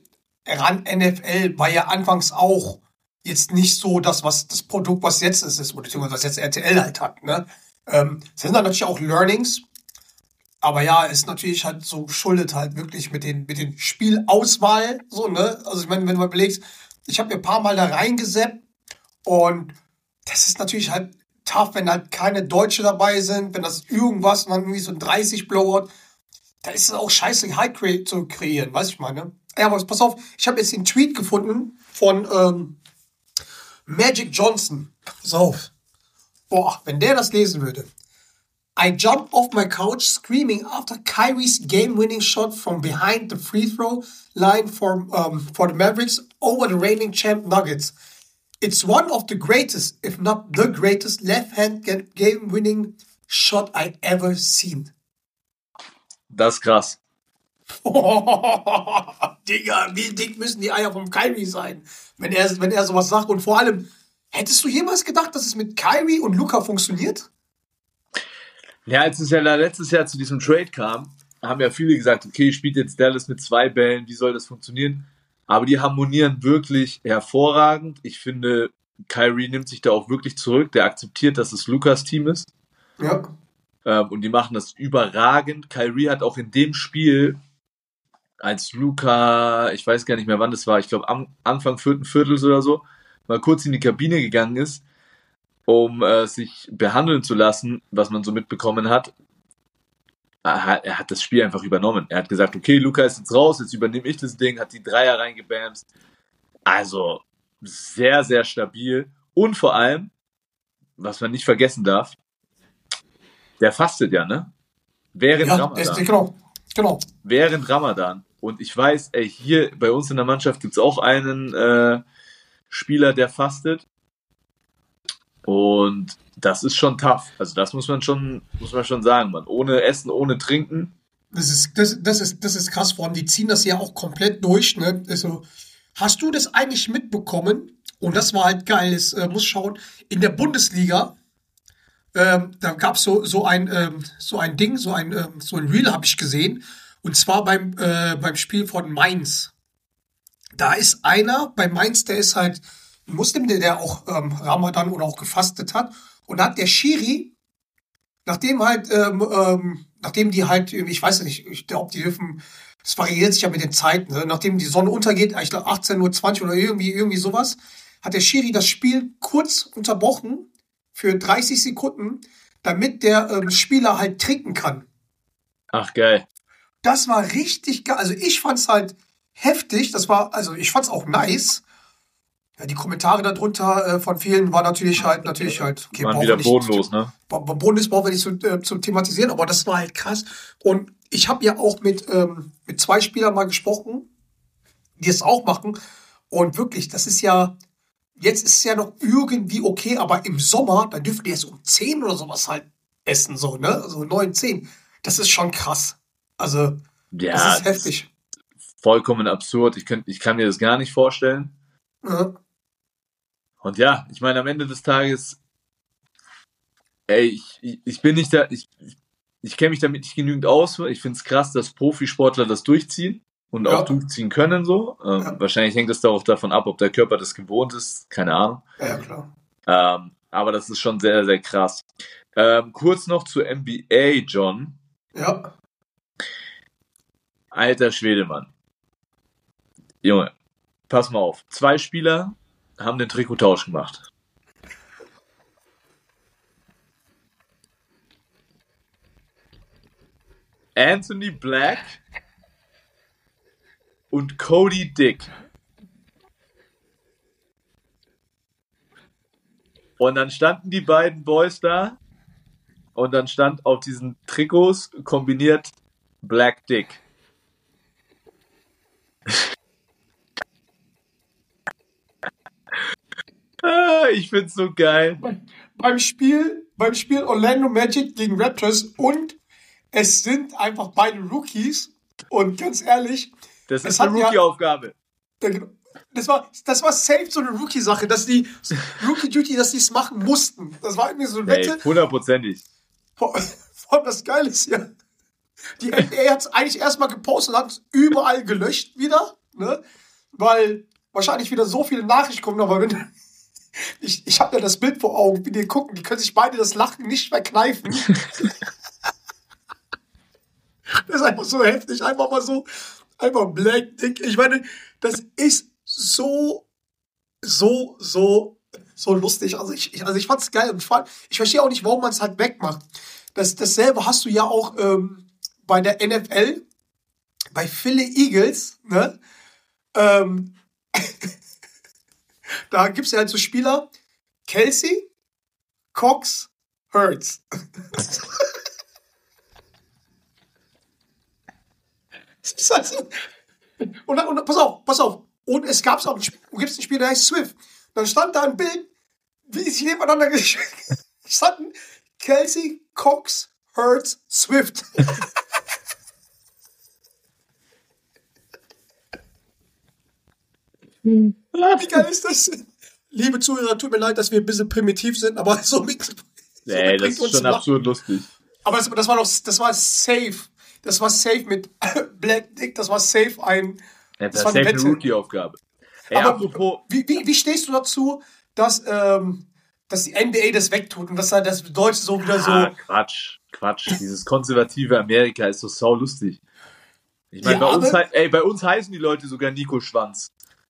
ran NFL war ja anfangs auch jetzt nicht so das Produkt, was jetzt ist, beziehungsweise was jetzt RTL halt hat, ne? Es sind dann natürlich auch Learnings, aber ja, ist natürlich halt so schuldet halt wirklich mit den Spielauswahl, so, ne? Also ich meine, wenn du mal überlegst, ich habe mir ein paar Mal da reingesappt und das ist natürlich halt tough, wenn halt keine Deutsche dabei sind, wenn das irgendwas, man irgendwie so ein 30 Blowout, da ist es auch scheiße, zu kreieren, weiß ich meine. Ja, aber pass auf, ich habe jetzt den Tweet gefunden von Magic Johnson. Pass auf. Boah, wenn der das lesen würde. I jumped off my couch screaming after Kyrie's game-winning shot from behind the free throw line for the Mavericks over the reigning champ Nuggets. It's one of the greatest, if not the greatest, left-hand game-winning shot I ever seen. Das ist krass. Digga, wie dick müssen die Eier vom Kyrie sein, wenn er sowas sagt? Und vor allem, hättest du jemals gedacht, dass es mit Kyrie und Luka funktioniert? Ja, als es ja letztes Jahr zu diesem Trade kam, haben ja viele gesagt, okay, spielt jetzt Dallas mit 2 Bällen, wie soll das funktionieren? Aber die harmonieren wirklich hervorragend. Ich finde, Kyrie nimmt sich da auch wirklich zurück. Der akzeptiert, dass es Lukas Team ist. Ja. Und die machen das überragend. Kyrie hat auch in dem Spiel, als Luka, ich weiß gar nicht mehr wann das war, ich glaube Anfang 4. Viertels oder so, mal kurz in die Kabine gegangen ist, um sich behandeln zu lassen, was man so mitbekommen hat. Er hat das Spiel einfach übernommen. Er hat gesagt, okay, Luka ist jetzt raus, jetzt übernehme ich das Ding, hat die Dreier reingebamst. Also sehr, sehr stabil. Und vor allem, was man nicht vergessen darf, der fastet ja, ne? Während Ramadan. Genau. Während Ramadan. Und ich weiß, ey, hier bei uns in der Mannschaft gibt es auch einen Spieler, der fastet. Und das ist schon tough. Also das muss man schon sagen, Mann. Ohne Essen, ohne Trinken. Das ist krass, vor allem die ziehen das ja auch komplett durch, ne? Also, hast du das eigentlich mitbekommen? Und das war halt geil, muss schauen, in der Bundesliga, da gab es so ein Ding, so ein Reel habe ich gesehen. Und zwar beim Spiel von Mainz. Da ist einer bei Mainz, der ist halt ein Muslim, der auch Ramadan oder auch gefastet hat. Und da hat der Schiri, nachdem die halt, ich weiß nicht, ich glaube, die dürfen, es variiert sich ja mit den Zeiten, ne? Nachdem die Sonne untergeht, ich glaube 18:20 Uhr oder irgendwie sowas, hat der Schiri das Spiel kurz unterbrochen für 30 Sekunden, damit der Spieler halt trinken kann. Ach, geil. Das war richtig geil. Also ich fand's halt heftig. Ich fand's auch nice. Ja, die Kommentare darunter von vielen waren natürlich halt, okay, waren wieder bodenlos, ne? Bodenlos brauchen wir nicht zu thematisieren, aber das war halt krass. Und ich habe ja auch mit 2 Spielern mal gesprochen, die es auch machen. Und wirklich, das ist ja, jetzt ist es ja noch irgendwie okay, aber im Sommer, dann dürfen die erst um 10 oder sowas halt essen, so, ne? Also 9, 10. Das ist schon krass. Also, ja, das ist heftig. Vollkommen absurd. Ich kann mir das gar nicht vorstellen. Ja. Und ja, ich meine, am Ende des Tages, ey, ich bin nicht da, ich kenne mich damit nicht genügend aus. Ich finde es krass, dass Profisportler das durchziehen und auch durchziehen können so. Wahrscheinlich hängt es da auch davon ab, ob der Körper das gewohnt ist. Keine Ahnung. Ja, klar. Aber das ist schon sehr, sehr krass. Kurz noch zur NBA, John. Ja. Alter Schwede, Mann. Junge, pass mal auf. 2 Spieler haben den Trikottausch gemacht. Anthony Black und Cody Dick. Und dann standen die beiden Boys da und dann stand auf diesen Trikots kombiniert Black Dick. Ich find's so geil. Beim Spiel Orlando Magic gegen Raptors und es sind einfach beide Rookies und ganz ehrlich, das ist eine Rookie-Aufgabe. Das war safe so eine Rookie-Sache, dass die Rookie-Duty, dass die es machen mussten. Das war irgendwie so eine Wette. 100%ig. Vor allem das Geile ist ja, die NBA hat es eigentlich erstmal gepostet und hat es überall gelöscht wieder. Ne? weil wahrscheinlich wieder so viele Nachrichten kommen, aber wenn ich habe ja das Bild vor Augen, wie die gucken, die können sich beide das Lachen nicht verkneifen. Das ist einfach so heftig, einfach mal so, einfach Black Dick. Ich meine, das ist so lustig. Also ich fand's geil. Und vor allem, ich verstehe auch nicht, warum man es halt wegmacht. Dasselbe hast du ja auch bei der NFL, bei Philly Eagles, ne? Da gibt's ja halt so Spieler, Kelsey, Cox, Hurts. Das ist also, und pass auf. Und es gab's auch gibt's ein Spiel, der heißt Swift. Dann stand da ein Bild, wie sie nebeneinander standen. Kelsey, Cox, Hurts, Swift. Wie geil ist das? Liebe Zuhörer, tut mir leid, dass wir ein bisschen primitiv sind, aber so mit. Nee, das ist schon absurd lustig. Aber das war safe. Das war safe mit Black Dick, das war safe Das war safe eine Rookie-Aufgabe. Aber apropos, wie stehst du dazu, dass die NBA das wegtut und dass das Deutsche so wieder so. Quatsch. Dieses konservative Amerika ist so sau lustig. Ich meine, Ja, bei uns heißen die Leute sogar Nico Schwanz.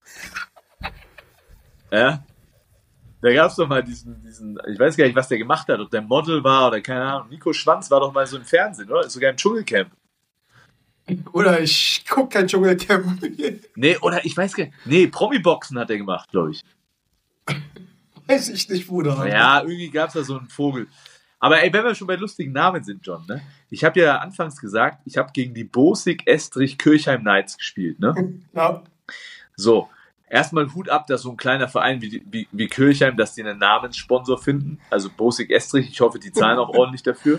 Ja? Da gab es doch mal diesen, ich weiß gar nicht, was der gemacht hat, ob der Model war oder keine Ahnung. Nico Schwanz war doch mal so im Fernsehen, oder? Ist sogar im Dschungelcamp. Oder ich gucke kein Dschungelcamp. Nee, oder ich weiß gar nicht. Nee, Promi-Boxen hat er gemacht, glaube ich. Weiß ich nicht, Bruder. Ja, irgendwie gab es da so einen Vogel. Aber ey, wenn wir schon bei lustigen Namen sind, John, ne? Ich habe ja anfangs gesagt, ich habe gegen die Borsig-Estrich-Kirchheim Knights gespielt, ne? Ja. So, erstmal Hut ab, dass so ein kleiner Verein wie Kirchheim, dass die einen Namenssponsor finden. Also Borsig-Estrich, ich hoffe, die zahlen auch ordentlich dafür.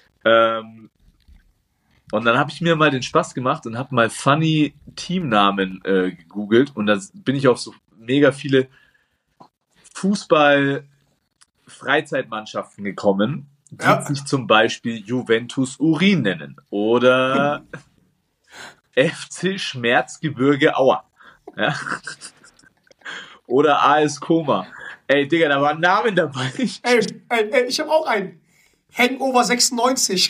Und dann habe ich mir mal den Spaß gemacht und habe mal funny Teamnamen gegoogelt und da bin ich auf so mega viele Fußball-Freizeitmannschaften gekommen, die sich zum Beispiel Juventus Urin nennen oder FC Schmerzgebirge Aua. Ja? Oder AS Koma. Ey, Digga, da waren Namen dabei. Ey, ich habe auch einen. Hangover 96.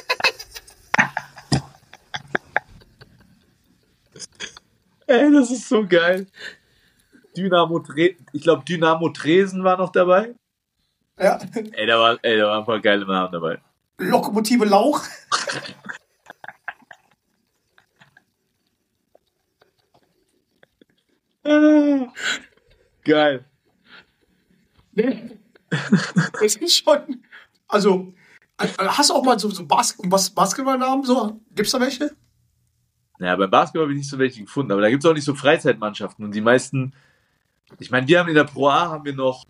Ey, das ist so geil. Ich glaube, Dynamo Dresden war noch dabei. Ja. Ey, da waren ein paar geile Namen dabei. Lokomotive Lauch. Geil. Nee. Das ist schon. Also, hast du auch mal so Basketballnamen? So? Gibt's da welche? Ja, beim Basketball habe ich nicht so welche gefunden, aber da gibt es auch nicht so Freizeitmannschaften. Und die meisten, ich meine, wir haben in der Pro A haben wir noch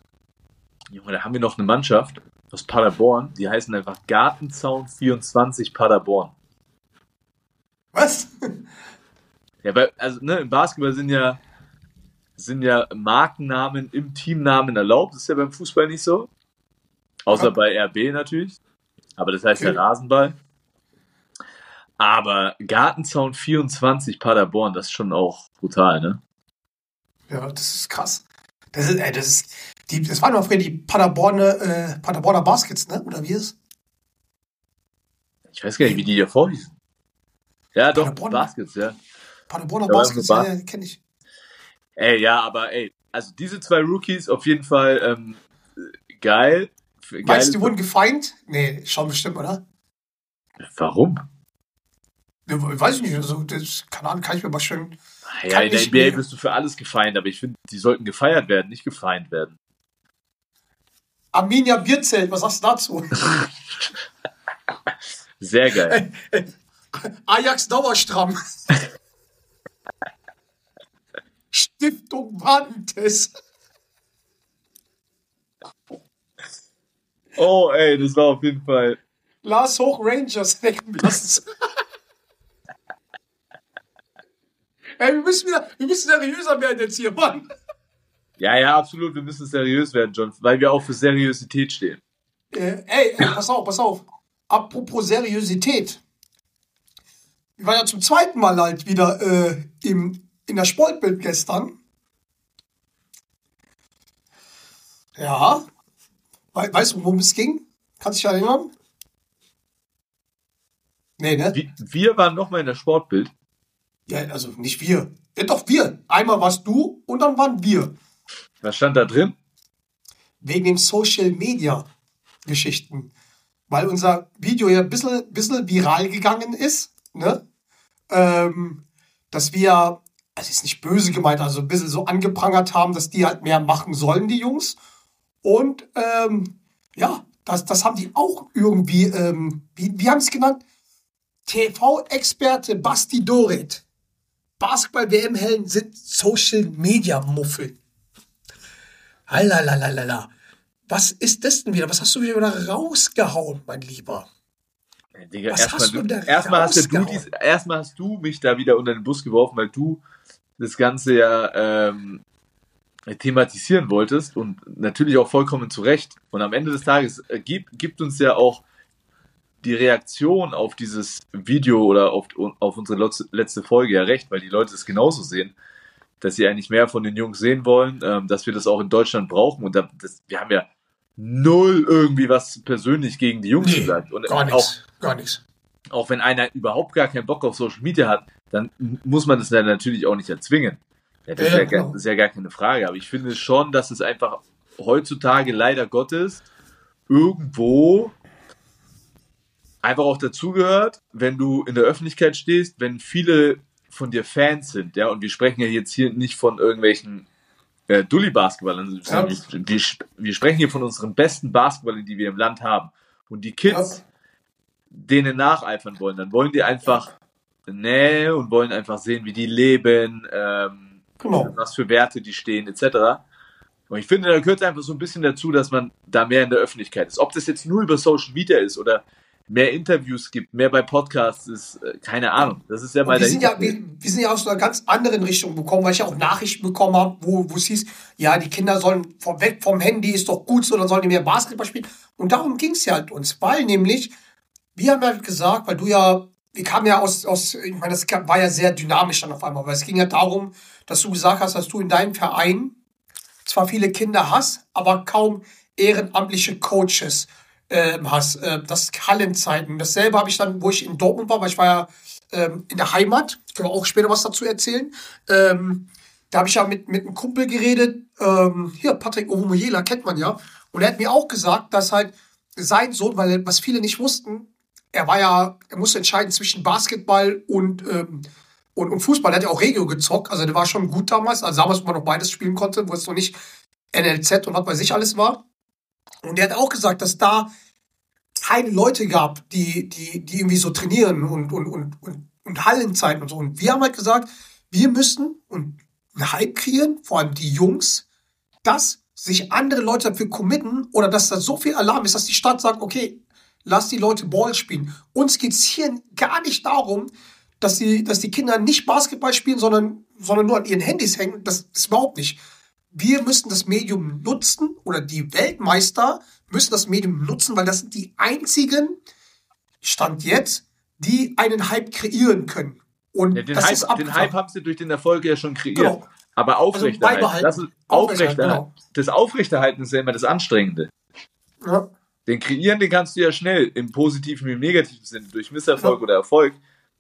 eine Mannschaft aus Paderborn, die heißen einfach Gartenzaun 24 Paderborn. Was? Ja, im Basketball sind ja Markennamen im Teamnamen erlaubt. Das ist ja beim Fußball nicht so. Außer bei RB natürlich. Aber das heißt ja Rasenball. Aber Gartenzaun 24 Paderborn, das ist schon auch brutal, ne? Ja, das ist krass. Das waren doch früher die Paderborner Baskets, ne? Oder wie ist? Ich weiß gar nicht, wie die hier vorhießen. Ja, doch, Paderborner? Baskets, ja. Paderborner Ja, Baskets, aber ja, kenne ich. Ey, ja, aber also diese zwei Rookies auf jeden Fall geil. Meinst du, die wurden gefeind? Nee, schon bestimmt, oder? Warum? Ja, weiß ich nicht. Also, keine Ahnung, kann ich mir mal schön. Ja, in der NBA wirst du für alles gefeind, aber ich finde, die sollten gefeiert werden, nicht gefeind werden. Arminia Bierzelt, was sagst du dazu? Sehr geil. Ajax Dauerstramm. Stiftung Warentest. Oh, ey, das war auf jeden Fall. Lars Hoch Rangers wegblassen. Ey, wir müssen seriöser werden jetzt hier, Mann. Ja, absolut, wir müssen seriös werden, John, weil wir auch für Seriosität stehen. Ey, pass auf. Apropos Seriosität. Wir waren ja zum zweiten Mal halt wieder im in der Sportbild gestern, ja, weißt du, worum es ging? Kannst du dich erinnern? Nee, ne? Wir waren nochmal in der Sportbild. Ja, also nicht wir. Ja, doch wir. Einmal warst du und dann waren wir. Was stand da drin? Wegen den Social Media Geschichten. Weil unser Video ja ein bisschen viral gegangen ist, ne? Dass wir, es ist nicht böse gemeint, also ein bisschen so angeprangert haben, dass die halt mehr machen sollen, die Jungs. Und ja, das haben die auch irgendwie, wie haben sie es genannt? TV-Experte Basti Doret. Basketball-WM-Helden sind Social-Media-Muffel. Halalala. Was ist das denn wieder? Was hast du wieder rausgehauen, mein Lieber? Digga, Was hast du da erstmal hast du mich da wieder unter den Bus geworfen, weil du das Ganze ja thematisieren wolltest und natürlich auch vollkommen zu Recht. Und am Ende des Tages gibt uns ja auch die Reaktion auf dieses Video oder auf unsere letzte Folge ja recht, weil die Leute es genauso sehen, dass sie eigentlich mehr von den Jungs sehen wollen, dass wir das auch in Deutschland brauchen. Und wir haben ja null irgendwie was persönlich gegen die Jungs gesagt. Und gar nichts. Auch wenn einer überhaupt gar keinen Bock auf Social Media hat, dann muss man das dann natürlich auch nicht erzwingen. Ja, das ist ja gar keine Frage. Aber ich finde schon, dass es einfach heutzutage leider Gottes irgendwo einfach auch dazugehört, wenn du in der Öffentlichkeit stehst, wenn viele von dir Fans sind, ja, und wir sprechen ja jetzt hier nicht von irgendwelchen Dulli-Basketballern, Ja. wir sprechen hier von unseren besten Basketballern, die wir im Land haben. Und die Kids, denen nacheifern wollen, dann wollen die einfach und wollen einfach sehen, wie die leben, Genau. was für Werte die stehen, etc. Und ich finde, da gehört einfach so ein bisschen dazu, dass man da mehr in der Öffentlichkeit ist. Ob das jetzt nur über Social Media ist oder mehr Interviews gibt, mehr bei Podcasts ist, keine Ahnung. Das ist ja mal wir sind ja aus einer ganz anderen Richtung gekommen, weil ich ja auch Nachrichten bekommen habe, wo es hieß, ja, die Kinder sollen weg vom Handy, ist doch gut so, dann sollen die mehr Basketball spielen. Und darum ging es ja halt uns, weil nämlich, wir haben ja gesagt, weil wir kamen ja aus, ich meine, das war ja sehr dynamisch dann auf einmal, weil es ging ja darum, dass du gesagt hast, dass du in deinem Verein zwar viele Kinder hast, aber kaum ehrenamtliche Coaches hast. Das Hallenzeiten. Dasselbe habe ich dann, wo ich in Dortmund war, weil ich war ja in der Heimat. Ich kann auch später was dazu erzählen. Da habe ich ja mit einem Kumpel geredet. Hier, Patrick Ovomoyela kennt man ja. Und er hat mir auch gesagt, dass halt sein Sohn, weil was viele nicht wussten, er musste entscheiden zwischen Basketball und Fußball. Er hat ja auch Regio gezockt. Also der war schon gut damals. Also damals, wo man noch beides spielen konnte, wo es noch nicht NLZ und was weiß ich alles war. Und er hat auch gesagt, dass da keine Leute gab, die irgendwie so trainieren und Hallenzeiten und so. Und wir haben halt gesagt, wir müssen einen Hype kreieren, vor allem die Jungs, dass sich andere Leute dafür committen oder dass da so viel Alarm ist, dass die Stadt sagt, okay, lass die Leute Ball spielen. Uns geht es hier gar nicht darum, dass die Kinder nicht Basketball spielen, sondern nur an ihren Handys hängen. Das ist überhaupt nicht. Wir müssen das Medium nutzen oder die Weltmeister müssen das Medium nutzen, weil das sind die einzigen, Stand jetzt, die einen Hype kreieren können. Und Ja, das den Hype haben sie durch den Erfolg ja schon kreiert. Genau. Aber aufrechterhalten, beibehalten. aufrechterhalten. Genau. Das Aufrechterhalten ist ja immer das Anstrengende. Ja. Den Kreieren, den kannst du ja schnell im positiven wie im negativen Sinne, durch Misserfolg oder Erfolg.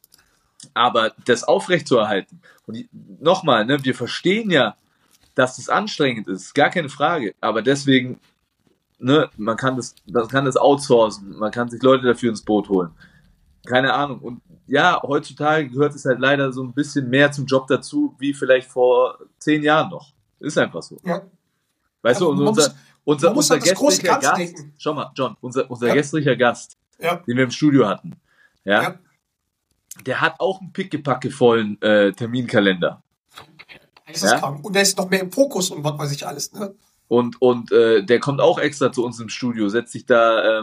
Aber das aufrechtzuerhalten, und nochmal, ne, wir verstehen ja, dass es anstrengend ist, gar keine Frage. Aber deswegen, ne, man kann das outsourcen, man kann sich Leute dafür ins Boot holen. Keine Ahnung. Und ja, heutzutage gehört es halt leider so ein bisschen mehr zum Job dazu, wie vielleicht vor 10 Jahren noch. Ist einfach so. Ja. Weißt Also du, man unser muss halt das große gestriger Ganze Gast, denken. schau mal, John, unser Ja. gestriger Gast, Ja. den wir im Studio hatten, Ja. der hat auch einen pickepackevollen Terminkalender. Das ist krank. Und der ist noch mehr im Fokus und was weiß ich alles. Ne? Und der kommt auch extra zu uns im Studio, setzt sich da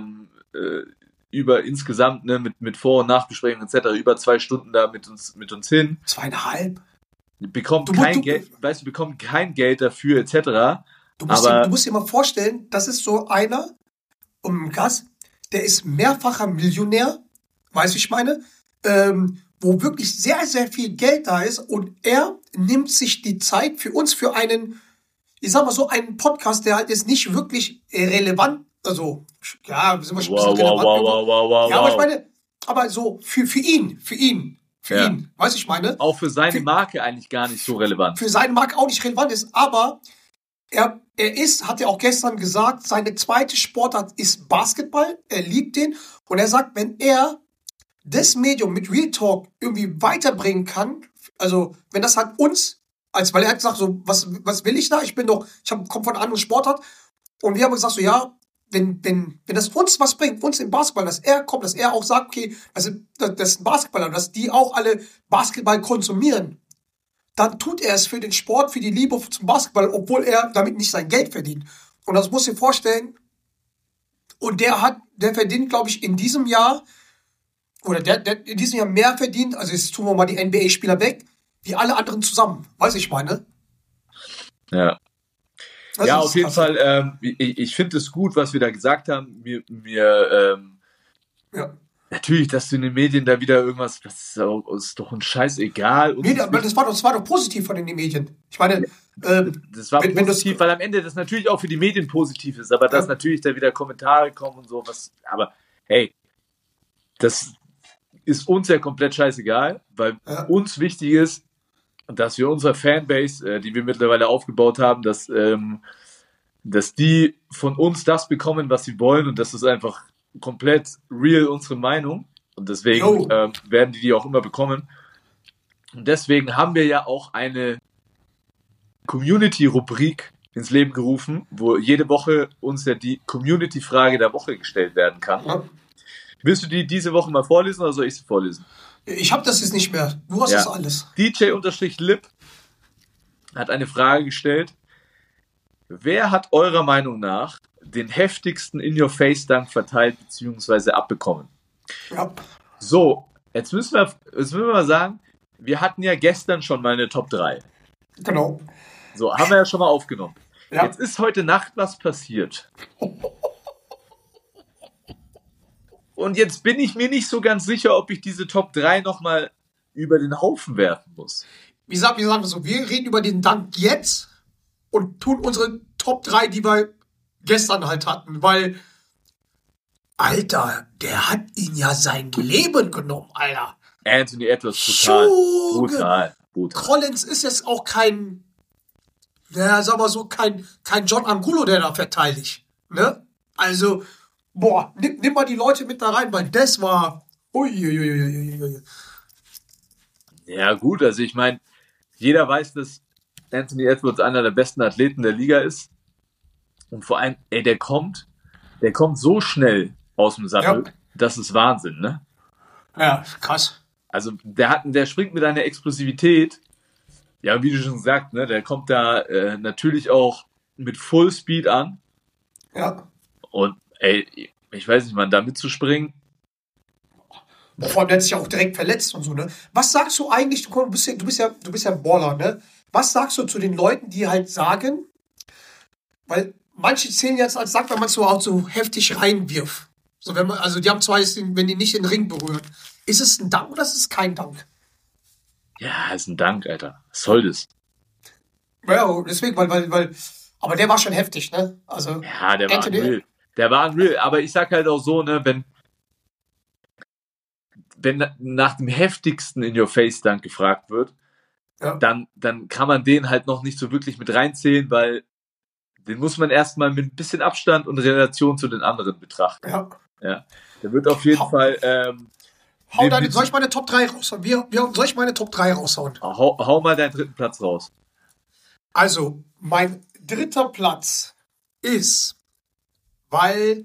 über insgesamt, ne, mit Vor- und Nachbesprechungen etc. über 2 Stunden da mit uns hin, 2,5. bekommt kein Geld dafür etc. Du Aber musst dir mal vorstellen, das ist so einer, um Gast, der ist mehrfacher Millionär, weißt du, wie ich meine? wo wirklich sehr, sehr viel Geld da ist und er nimmt sich die Zeit für uns, für einen, ich sag mal so, einen Podcast, der halt jetzt nicht wirklich relevant, also, ja, sind wir schon ein bisschen relevant. Ja, aber ich meine, aber so für ihn, Ja. weißt du, ich meine? Auch für seine Für- Marke eigentlich gar nicht so relevant. Für seine Marke auch nicht relevant ist, aber er hat er auch gestern gesagt, seine zweite Sportart ist Basketball, er liebt den und er sagt, wenn er das Medium mit Real Talk irgendwie weiterbringen kann, also wenn das halt uns, weil er hat gesagt, so, was will ich da? Komm von einer anderen Sportart und wir haben gesagt, so ja, wenn das uns was bringt, uns im Basketball, dass er kommt, dass er auch sagt, okay, das ist ein Basketballer, dass die auch alle Basketball konsumieren, dann tut er es für den Sport, für die Liebe zum Basketball, obwohl er damit nicht sein Geld verdient. Und das muss ich dir vorstellen. Und der verdient, glaube ich, in diesem Jahr, oder der in diesem Jahr mehr verdient, also jetzt tun wir mal die NBA-Spieler weg, wie alle anderen zusammen. Weiß ich meine? Ja. Das Ja, ist auf jeden krass. Fall, ich finde es gut, was wir da gesagt haben. Ja. Natürlich, dass du in den Medien da wieder irgendwas, das ist doch ein Scheiß egal. Nee, aber das war doch positiv von den Medien. Ich meine, das war wenn das- positiv, weil am Ende das natürlich auch für die Medien positiv ist, aber dass Ja. natürlich da wieder Kommentare kommen und so, aber hey, das ist uns ja komplett scheißegal, weil Ja. uns wichtig ist, dass wir unsere Fanbase, die wir mittlerweile aufgebaut haben, dass die von uns das bekommen, was sie wollen und das ist einfach komplett real unsere Meinung und deswegen Jo. werden die auch immer bekommen und deswegen haben wir ja auch eine Community-Rubrik ins Leben gerufen, wo jede Woche uns ja die Community-Frage der Woche gestellt werden kann. Ja. Willst du die diese Woche mal vorlesen oder soll ich sie vorlesen? Ich habe das jetzt nicht mehr. Du hast Ja. das alles. DJ-Lip hat eine Frage gestellt. Wer hat eurer Meinung nach den heftigsten In-Your-Face-Dank verteilt bzw. abbekommen? Ja. So, jetzt müssen wir mal sagen, wir hatten ja gestern schon mal eine Top 3. Genau. So, haben wir ja schon mal aufgenommen. Ja. Jetzt ist heute Nacht was passiert. Und jetzt bin ich mir nicht so ganz sicher, ob ich diese Top 3 nochmal über den Haufen werfen muss. Wie sagen wir so, wir reden über den Dank jetzt und tun unsere Top 3, die wir gestern halt hatten, weil, Alter, der hat ihn ja sein Leben genommen, Alter. Anthony Edwards, brutal. Junge. Brutal. Collins ist jetzt auch kein John Angulo, der da verteidigt, ne? Also, boah, nimm mal die Leute mit da rein, weil das war, uiuiuiui. Ja, gut, also ich meine, jeder weiß, dass Anthony Edwards einer der besten Athleten der Liga ist. Und vor allem, der kommt so schnell aus dem Sattel, Ja. das ist Wahnsinn, ne? Ja, krass. Also der springt mit einer Explosivität, ja, wie du schon gesagt, ne, der kommt da natürlich auch mit Full Speed an. Ja. Und ich weiß nicht, man, da mitzuspringen, Vor allem, der hat sich ja auch direkt verletzt und so, ne? Was sagst du eigentlich, du bist ja ein Baller, ne? Was sagst du zu den Leuten, die halt sagen, weil manche zählen jetzt als Dank, wenn man es so auch so heftig reinwirft. So, die haben zwar jetzt, wenn die nicht den Ring berühren. Ist es ein Dank oder ist es kein Dank? ja, ist ein Dank, Alter. Was soll das? Ja, deswegen, aber der war schon heftig, ne? Also, Ja, der war Anthony- unreal. Der war unreal. Aber ich sag halt auch so, ne, wenn nach dem heftigsten In-Your-Face-Dank gefragt wird, ja. dann kann man den halt noch nicht so wirklich mit reinzählen, weil den muss man erstmal mit ein bisschen Abstand und Relation zu den anderen betrachten. Ja. Ja. Der wird auf jeden Fall Soll ich meine Top 3 raushauen? Soll ich meine Top 3 raushauen? hau mal deinen dritten Platz raus. Also, mein dritter Platz ist, weil,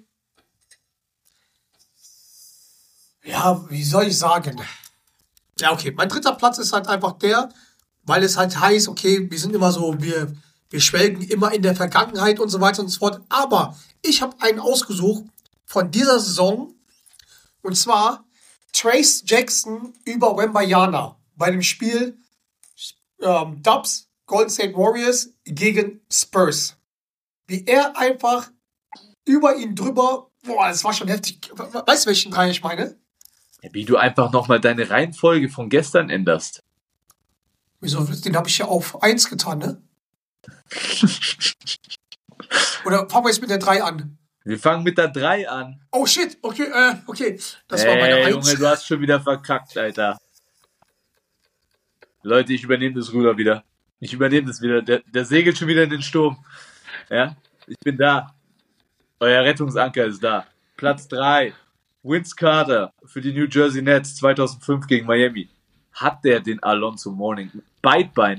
ja, wie soll ich sagen? Ja, okay, mein dritter Platz ist halt einfach weil es halt heißt, okay, wir sind immer so, wir schwelgen immer in der Vergangenheit und so weiter und so fort. Aber ich habe einen ausgesucht von dieser Saison, und zwar Trace Jackson über Wembanyama bei dem Spiel Dubs Golden State Warriors gegen Spurs. Wie er einfach über ihn drüber, boah, das war schon heftig. Weißt du, welchen Dreier ich meine? Ja, wie du einfach nochmal deine Reihenfolge von gestern änderst. Wieso? Den habe ich ja auf 1 getan, ne? Oder fangen wir jetzt mit der 3 an? Wir fangen mit der 3 an. Oh shit, okay, okay. Das war meine 1. Junge, du hast schon wieder verkackt, Alter. Leute, ich übernehme das Ruder wieder. Ich übernehme das wieder. Der segelt schon wieder in den Sturm. Ja, ich bin da. Euer Rettungsanker ist da. Platz 3. Vince Carter für die New Jersey Nets 2005 gegen Miami. Hat der den Alonzo Mourning beidbeinig,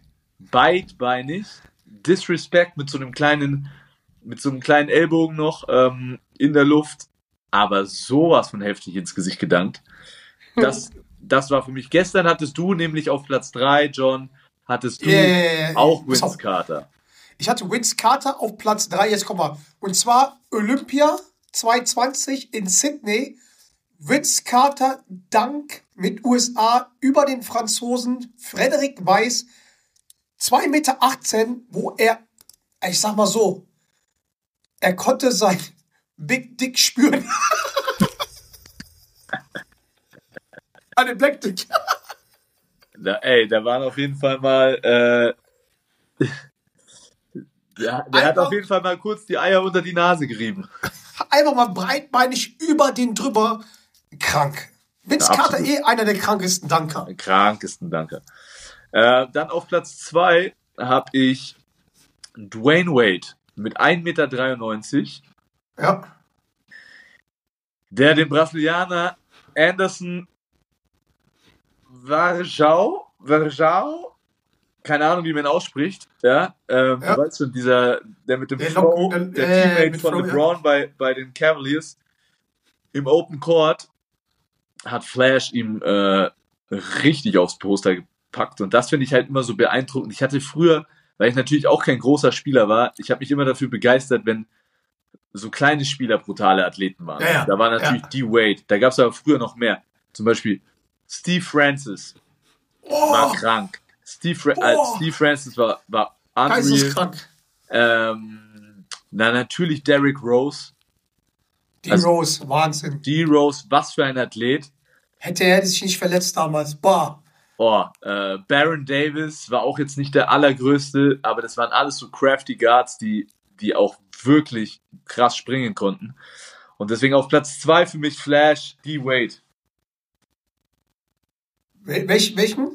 Disrespect mit so einem kleinen Ellbogen noch in der Luft, aber sowas von heftig ins Gesicht gedankt. Das war für mich. Gestern hattest du nämlich auf Platz 3, John, hattest du auch Vince Carter. Ich hatte Vince Carter auf Platz 3, jetzt komm mal. Und zwar Olympia 2020 in Sydney. Vince Carter Dank mit USA über den Franzosen Frédéric Weiss. 2,18 Meter, wo er, ich sag mal so, er konnte sein Big Dick spüren. Eine Black Dick. Da waren auf jeden Fall mal, der hat auf jeden Fall mal kurz die Eier unter die Nase gerieben. Einfach mal breitbeinig über den drüber. Krank. Vince Carter einer der krankesten Danker. Dann auf Platz 2 habe ich Dwayne Wade mit 1,93 Meter. Ja. Der den Brasilianer Anderson Varejão, keine Ahnung, wie man ihn ausspricht, ja, du weißt schon, der mit dem Flow, der Teammate von LeBron bei den Cavaliers im Open Court, hat Flash ihm richtig aufs Poster gepackt und das finde ich halt immer so beeindruckend. Ich hatte früher, weil ich natürlich auch kein großer Spieler war, ich habe mich immer dafür begeistert, wenn so kleine Spieler brutale Athleten waren. Ja. Da war natürlich D-Wade, da gab es aber früher noch mehr. Zum Beispiel Steve Francis war krank. Steve Francis war unreal. Geisteskrank. Natürlich Derrick Rose. Rose, Wahnsinn. D-Rose, was für ein Athlet. Hätte er sich nicht verletzt damals. Bah. Baron Davis war auch jetzt nicht der allergrößte, aber das waren alles so crafty Guards, die auch wirklich krass springen konnten. Und deswegen auf Platz 2 für mich Flash, D-Wade. Welchen?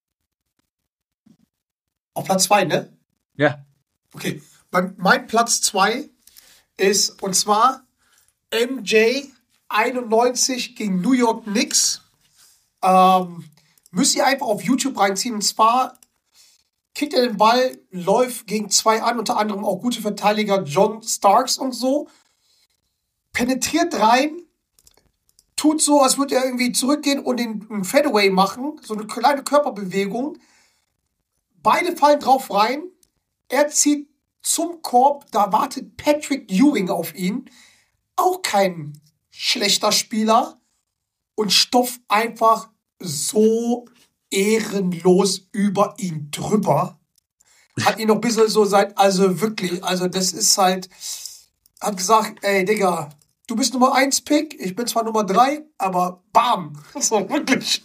Auf Platz 2, ne? Ja. Okay. Mein Platz 2 ist, und zwar MJ 91 gegen New York Knicks. Müsst ihr einfach auf YouTube reinziehen. Und zwar kickt er den Ball, läuft gegen 2 an, unter anderem auch gute Verteidiger John Starks und so. Penetriert rein, tut so, als würde er irgendwie zurückgehen und den Fadeaway machen. So eine kleine Körperbewegung. Beide fallen drauf rein. Er zieht zum Korb. Da wartet Patrick Ewing auf ihn. Auch kein schlechter Spieler. Und stopft einfach so ehrenlos über ihn drüber. Hat ihn noch ein bisschen so sein, also wirklich, also das ist halt, hat gesagt, ey Digga, du bist Nummer 1 Pick, ich bin zwar Nummer 3, aber bam, so wirklich.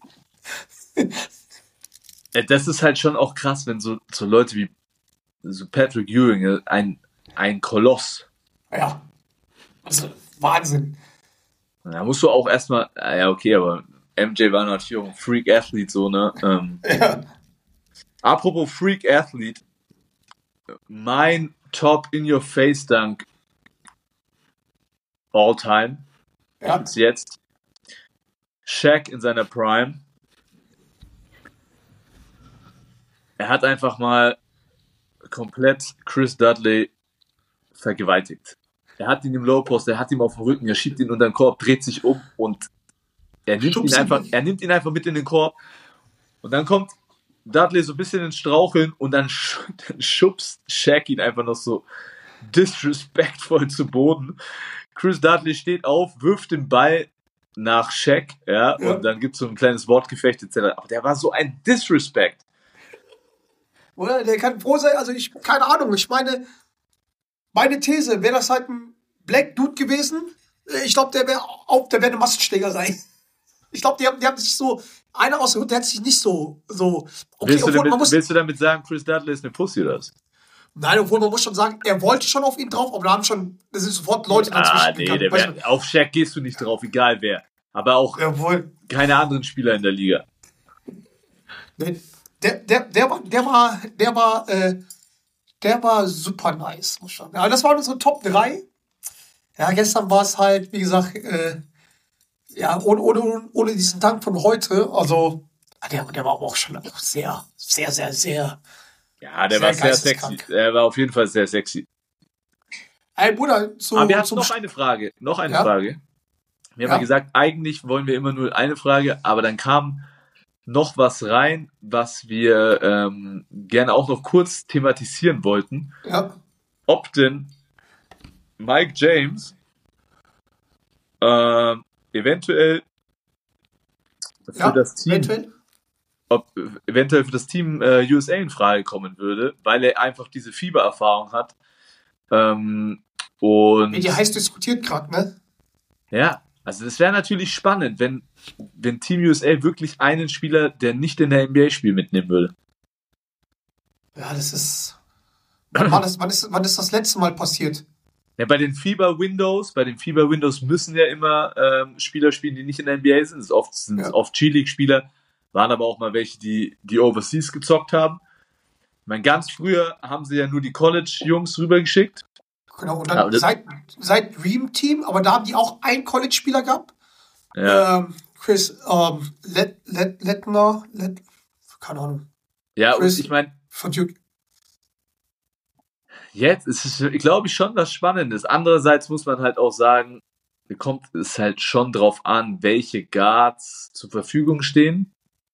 Das ist halt schon auch krass, wenn so Leute wie so Patrick Ewing, ein Koloss. Ja, also Wahnsinn. Da musst du auch erstmal, ja okay, aber MJ war natürlich auch ein Freak-Athlete, so, ne? Ja. Apropos Freak-Athlete, mein Top-In-Your-Face-Dunk All-Time ist jetzt Shaq in seiner Prime. Er hat einfach mal komplett Chris Dudley vergewaltigt. Er hat ihn im Low-Post, er hat ihn auf dem Rücken, er schiebt ihn unter den Korb, dreht sich um und er nimmt ihn einfach mit in den Korb. Und dann kommt Dudley so ein bisschen ins Straucheln und dann schubst Shaq ihn einfach noch so disrespectvoll zu Boden. Chris Dudley steht auf, wirft den Ball nach Shaq, ja. Und dann gibt es so ein kleines Wortgefecht etc. Aber der war so ein Disrespect. Oder der kann froh sein, also keine Ahnung, ich meine These, wäre das halt ein Black Dude gewesen, ich glaube, der wäre eine Massenschlägerei. Ich glaube, die haben sich so, einer aus der Hut, der hat sich nicht so, okay, Willst obwohl man muss, du damit sagen, Chris Dudley ist eine Pussy oder was? nein, obwohl man muss schon sagen, er wollte schon auf ihn drauf, aber da sind sofort Leute dazwischen gegangen. Weißt du? Auf Shaq gehst du nicht drauf, egal wer. Aber auch Jawohl. keine anderen Spieler in der Liga. Nee, der war super nice, muss ich sagen. Aber das waren unsere Top 3. Ja, gestern war es halt, wie gesagt, ja, ohne diesen Dank von heute, also, der war aber auch schon auch sehr, sehr, sehr, sehr. Ja, der Sehr war sehr sexy. geisteskrank. Er war auf jeden Fall sehr sexy. Ey, Bruder, Aber wir hatten noch eine Frage. Ja? Frage. Wir haben Ja? ja gesagt, eigentlich wollen wir immer nur eine Frage, aber dann kam noch was rein, was wir gerne auch noch kurz thematisieren wollten. Ja, Ob denn Mike James eventuell für ja, das Team, eventuell. eventuell für das Team USA in Frage kommen würde, weil er einfach diese Fiebererfahrung hat. Und Die heiß diskutiert gerade, ne? ja, also das wäre natürlich spannend, wenn Team USA wirklich einen Spieler, der nicht in der NBA spielt, mitnehmen würde. Ja, das ist. Wann ist das letzte Mal passiert? Ja, bei den FIBA-Windows müssen ja immer Spieler spielen, die nicht in der NBA sind. Sind Ja. oft G-League-Spieler, waren aber auch mal welche, die Overseas gezockt haben. Ich meine, ganz früher haben sie ja nur die College-Jungs rübergeschickt. Genau, und Ja, dann das- seit Dream Team, aber da haben die auch einen College-Spieler gehabt. Ja, Chris Lettner, keine Ahnung, ja und Chris- ich meine, von Duke. jetzt ist es, glaube ich, schon was Spannendes. Andererseits muss man halt auch sagen, kommt es halt schon drauf an, welche Guards zur Verfügung stehen.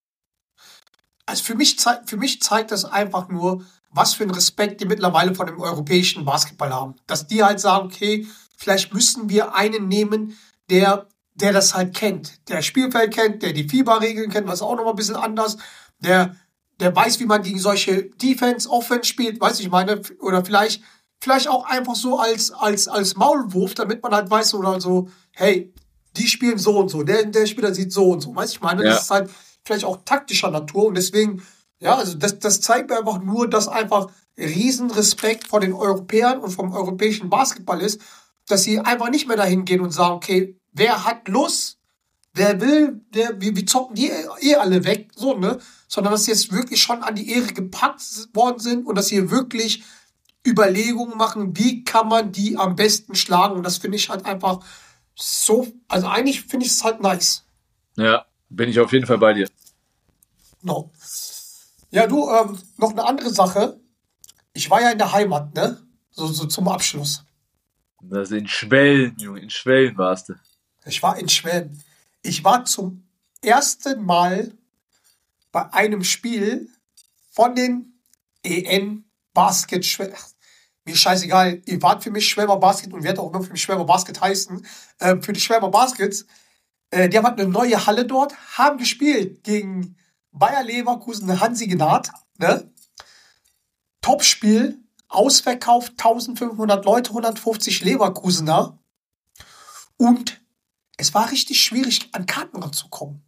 Also für mich zeigt das einfach nur, was für einen Respekt die mittlerweile vor dem europäischen Basketball haben. Dass die halt sagen, okay, vielleicht müssen wir einen nehmen, der das halt kennt. Der Spielfeld kennt, der die FIBA-Regeln kennt, was auch nochmal ein bisschen anders. Der weiß, wie man gegen solche Defense, Offense spielt, weiß ich meine. Oder vielleicht auch einfach so als Maulwurf, damit man halt weiß, oder so, hey, die spielen so und so, der Spieler sieht so und so, weiß ich meine. Ja. Das ist halt vielleicht auch taktischer Natur und deswegen, ja, also das zeigt mir einfach nur, dass einfach Riesenrespekt vor den Europäern und vom europäischen Basketball ist, dass sie einfach nicht mehr dahin gehen und sagen, okay, wer hat Lust, wer will, wir zocken die alle weg, so, ne? Sondern dass sie jetzt wirklich schon an die Ehre gepackt worden sind und dass sie wirklich Überlegungen machen, wie kann man die am besten schlagen. Und das finde ich halt einfach so, also eigentlich finde ich es halt nice. Ja, bin ich auf jeden Fall bei dir. No. Ja, du, noch eine andere Sache. Ich war ja in der Heimat, ne? So zum Abschluss. Das in Schwellen, Junge, in Schwellen warst du. Ich war in Schweden. Ich war zum ersten Mal bei einem Spiel von den EN Basket Schweden. Mir scheißegal, ihr wart für mich Schwäber Basket und werdet auch immer für mich Schwäber Basket heißen. Für die Schwäber Baskets, die haben halt eine neue Halle dort, haben gespielt gegen Bayer Leverkusen, Hansi Genat. Ne? Topspiel, ausverkauft, 1500 Leute, 150 Leverkusener. Und es war richtig schwierig, an Karten ranzukommen.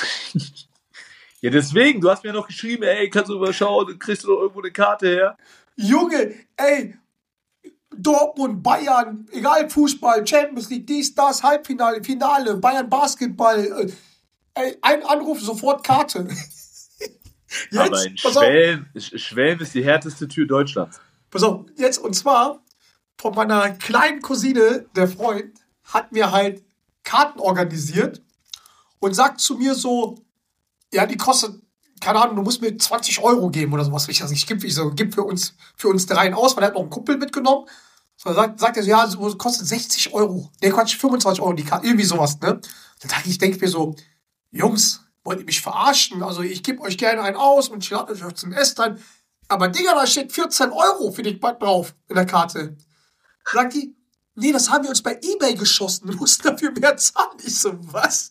Ja, deswegen, du hast mir noch geschrieben, ey, kannst du mal schauen, kriegst du doch irgendwo eine Karte her. Junge, ey, Dortmund, Bayern, egal, Fußball, Champions League, dies, das, Halbfinale, Finale, Bayern Basketball, ey, ein Anruf, sofort Karte. Jetzt, Aber in pass auf, Schwelm ist die härteste Tür Deutschlands. pass auf, jetzt, und zwar von meiner kleinen Cousine, der Freund, hat mir halt Karten organisiert und sagt zu mir so, ja, die kostet, keine Ahnung, du musst mir 20 Euro geben oder sowas. Ich gib für uns dreien aus, weil er hat noch einen Kumpel mitgenommen. So, sagt er so, ja, so, kostet 60 Euro. Nee, Quatsch, 25 Euro die Karte, irgendwie sowas, ne? Dann denke ich mir so, Jungs, wollt ihr mich verarschen? Also ich gebe euch gerne einen aus und ich lade euch zum Essen ein. Aber Digga, da steht 14 Euro für dich drauf in der Karte. Sagt die, nee, das haben wir uns bei eBay geschossen. Wir mussten dafür mehr zahlen. Ich so, was?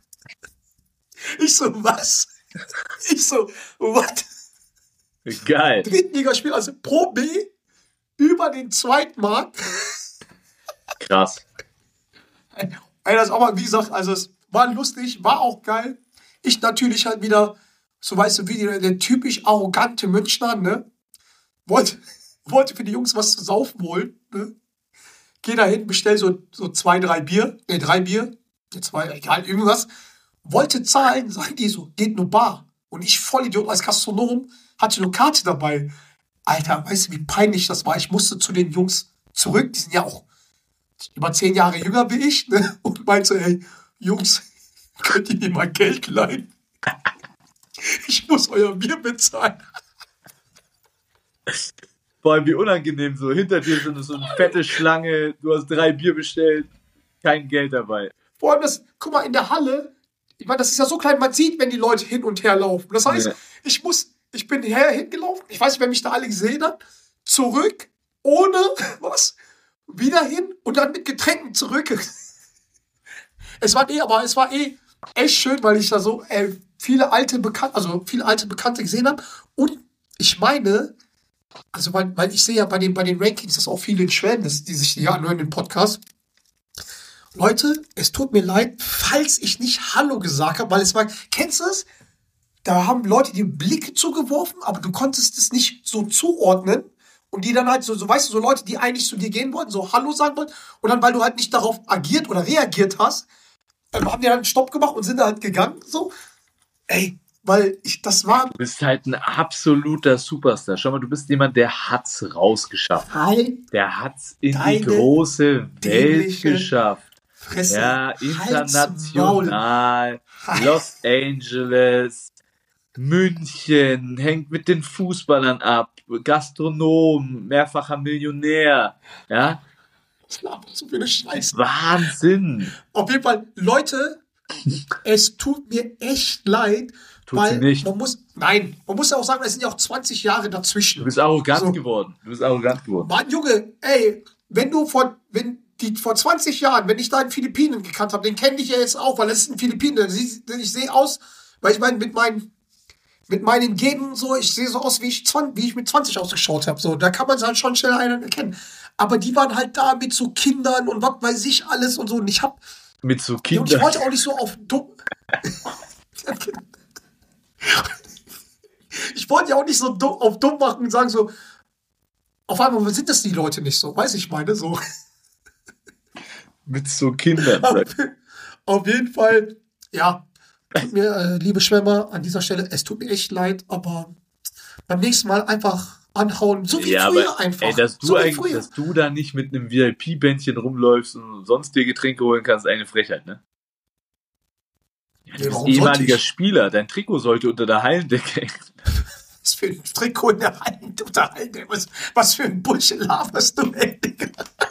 Ich so, was? Ich so, what? Geil. Drittligaspiel, also Pro B über den Zweitmarkt. Krass. Ey, das ist auch mal, wie gesagt, also es war lustig, war auch geil. Ich natürlich halt wieder, so weißt du, wie der typisch arrogante Münchner, ne? Wollte für die Jungs was zu saufen holen, ne? Geh da hin, bestell so 3 Bier, egal, irgendwas. Wollte zahlen, sagen die so, geht nur bar. Und ich, Vollidiot, als Gastronom, hatte nur Karte dabei. Alter, weißt du, wie peinlich das war? Ich musste zu den Jungs zurück, die sind ja auch über 10 Jahre jünger wie ich, ne? Und meinte, ey, Jungs, könnt ihr mir mal Geld leihen? Ich muss euer Bier bezahlen. Vor allem wie unangenehm, so hinter dir sind so eine fette Schlange, du hast 3 Bier bestellt, kein Geld dabei. Vor allem guck mal, in der Halle, ich meine, das ist ja so klein, man sieht, wenn die Leute hin und her laufen. Das heißt, Ja. ich bin hingelaufen, ich weiß nicht, wer mich da alle gesehen hat, zurück, ohne was, wieder hin und dann mit Getränken zurück. Es war echt schön, weil ich da so viele alte Bekannte gesehen habe. Und ich meine, also weil ich sehe ja bei den Rankings, dass auch viele in Schweden, die sich hier anhören, den Podcast. Leute, es tut mir leid, falls ich nicht Hallo gesagt habe, weil kennst du es? Da haben Leute die Blicke zugeworfen, aber du konntest es nicht so zuordnen. Und die dann halt so weißt du, so Leute, die eigentlich zu dir gehen wollten, so Hallo sagen wollten. Und dann, weil du halt nicht darauf agiert oder reagiert hast, haben die dann einen Stopp gemacht und sind da halt gegangen, so. Ey, das war Du bist halt ein absoluter Superstar. Schau mal, du bist jemand, der hat's rausgeschafft. halt Der hat's in die Deine große Welt dämliche geschafft. Fresse. Ja, Halt's international, Maul. Los Angeles, München, hängt mit den Fußballern ab, Gastronom, mehrfacher Millionär. Ja, Was laberst du für eine Scheiße? Wahnsinn. Auf jeden Fall, Leute, es tut mir echt leid, Tut sie nicht. man muss ja auch sagen, es sind ja auch 20 Jahre Du dazwischen. bist arrogant So. geworden. Mann, Junge, ey, wenn vor 20 Jahren, wenn ich da in Philippinen gekannt habe, den kenne ich ja jetzt auch, weil es ist ein Philippinen. Ich sehe aus, weil ich meine, mit meinen Genen so, ich sehe so aus, wie ich mit 20 ausgeschaut habe. So, da kann man es halt schon schnell einen erkennen. Aber die waren halt da mit so Kindern und was weiß ich alles und so. Und ich Mit so und ich Kindern. wollte auch nicht so auf dumm. Ich wollte ja auch nicht so auf dumm machen und sagen so, auf einmal sind das die Leute nicht so, weiß ich meine, so. Mit so Kindern. Auf jeden Fall, ja, tut mir, liebe Schwämmer, an dieser Stelle, es tut mir echt leid, aber beim nächsten Mal einfach anhauen, so wie Ja, früher aber einfach. ey, dass so wie du früher. dass du da nicht mit einem VIP-Bändchen rumläufst und sonst dir Getränke holen kannst, eine Frechheit, ne? Ja, du Nee, bist warum sollte ehemaliger ich? Spieler, dein Trikot sollte unter der Hallendecke hängen. Was für ein Trikot in der Hand unterhalten. Was für ein Bullshit laberst du, ey, Digga?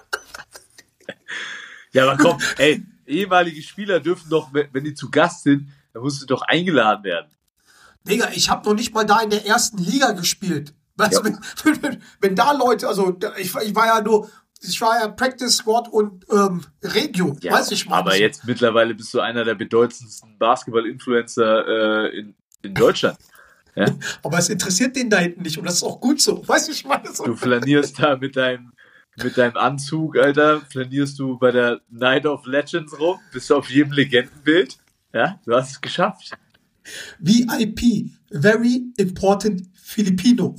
Ja, aber komm, ey, ehemalige Spieler dürfen doch, wenn die zu Gast sind, dann musst du doch eingeladen werden. Digga, ich habe noch nicht mal da in der ersten Liga gespielt. Weißt Ja. du, wenn da Leute, also ich war ja Practice Squad und Regio, Ja, weiß ich mal. aber jetzt mittlerweile bist du einer der bedeutendsten Basketball-Influencer in Deutschland. Ja? Aber es interessiert den da hinten nicht und das ist auch gut so. Weißt du, ich meine so. Du flanierst da mit deinem Anzug, Alter, flanierst du bei der Night of Legends rum, bist du auf jedem Legendenbild. Ja, du hast es geschafft. VIP, Very Important Filipino.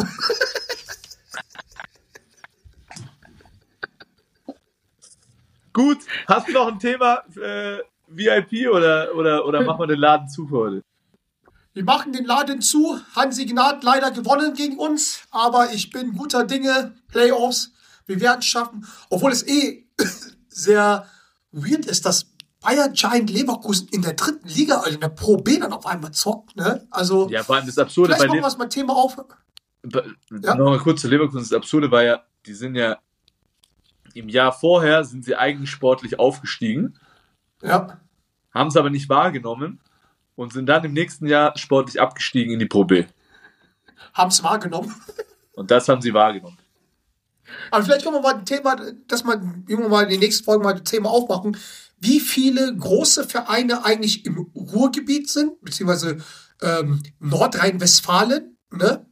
Gut, hast du noch ein Thema VIP oder machen wir den Laden zu für heute? Wir machen den Laden zu. Hansi Gnad leider gewonnen gegen uns, aber ich bin guter Dinge. Playoffs, wir werden es schaffen. Obwohl es sehr weird ist, dass Bayern Giant Leverkusen in der 3. Liga, also in der Pro B dann auf einmal zockt. Ne? Also Ja, vor allem das Absurde vielleicht bei machen wir es mal Thema auf. Ja. Nochmal kurz zu Leverkusen. Das Absurde war ja, die sind ja im Jahr vorher sind sie eigentlich sportlich aufgestiegen, Ja. haben es aber nicht wahrgenommen und sind dann im nächsten Jahr sportlich abgestiegen in die Pro B. Haben es wahrgenommen. Und das haben sie wahrgenommen. Aber vielleicht können wir mal ein Thema, dass man irgendwann mal in den nächsten Folgen mal ein Thema aufmachen, wie viele große Vereine eigentlich im Ruhrgebiet sind, beziehungsweise Nordrhein-Westfalen, ne?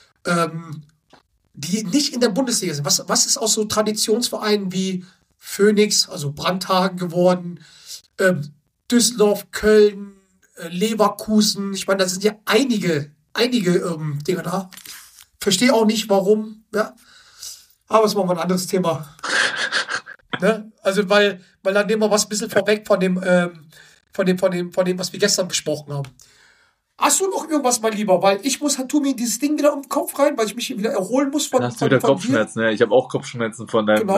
Die nicht in der Bundesliga sind. Was ist aus so Traditionsvereinen wie Phoenix, also Brandhagen geworden, Düsseldorf, Köln, Leverkusen. Ich meine, da sind ja einige Dinge da. Verstehe auch nicht, warum. Ja. Aber es ist mal ein anderes Thema. Ne? Also, weil dann nehmen wir was ein bisschen vorweg von dem, was wir gestern besprochen haben. Hast du noch irgendwas, mein Lieber? Weil tu mir dieses Ding wieder um den Kopf rein, weil ich mich hier wieder erholen muss Dann hast du wieder Kopfschmerzen, ja. Ich habe auch Kopfschmerzen von deinem,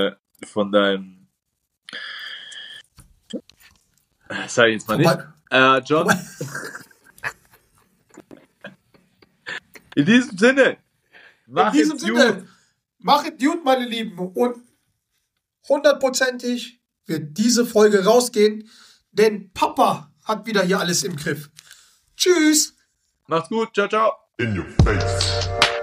sag ich jetzt mal nicht. John. In diesem Sinne. Mach es gut, meine Lieben. Und 100%ig wird diese Folge rausgehen, denn Papa hat wieder hier alles im Griff. Tschüss. Macht's gut. Ciao, ciao. In your face.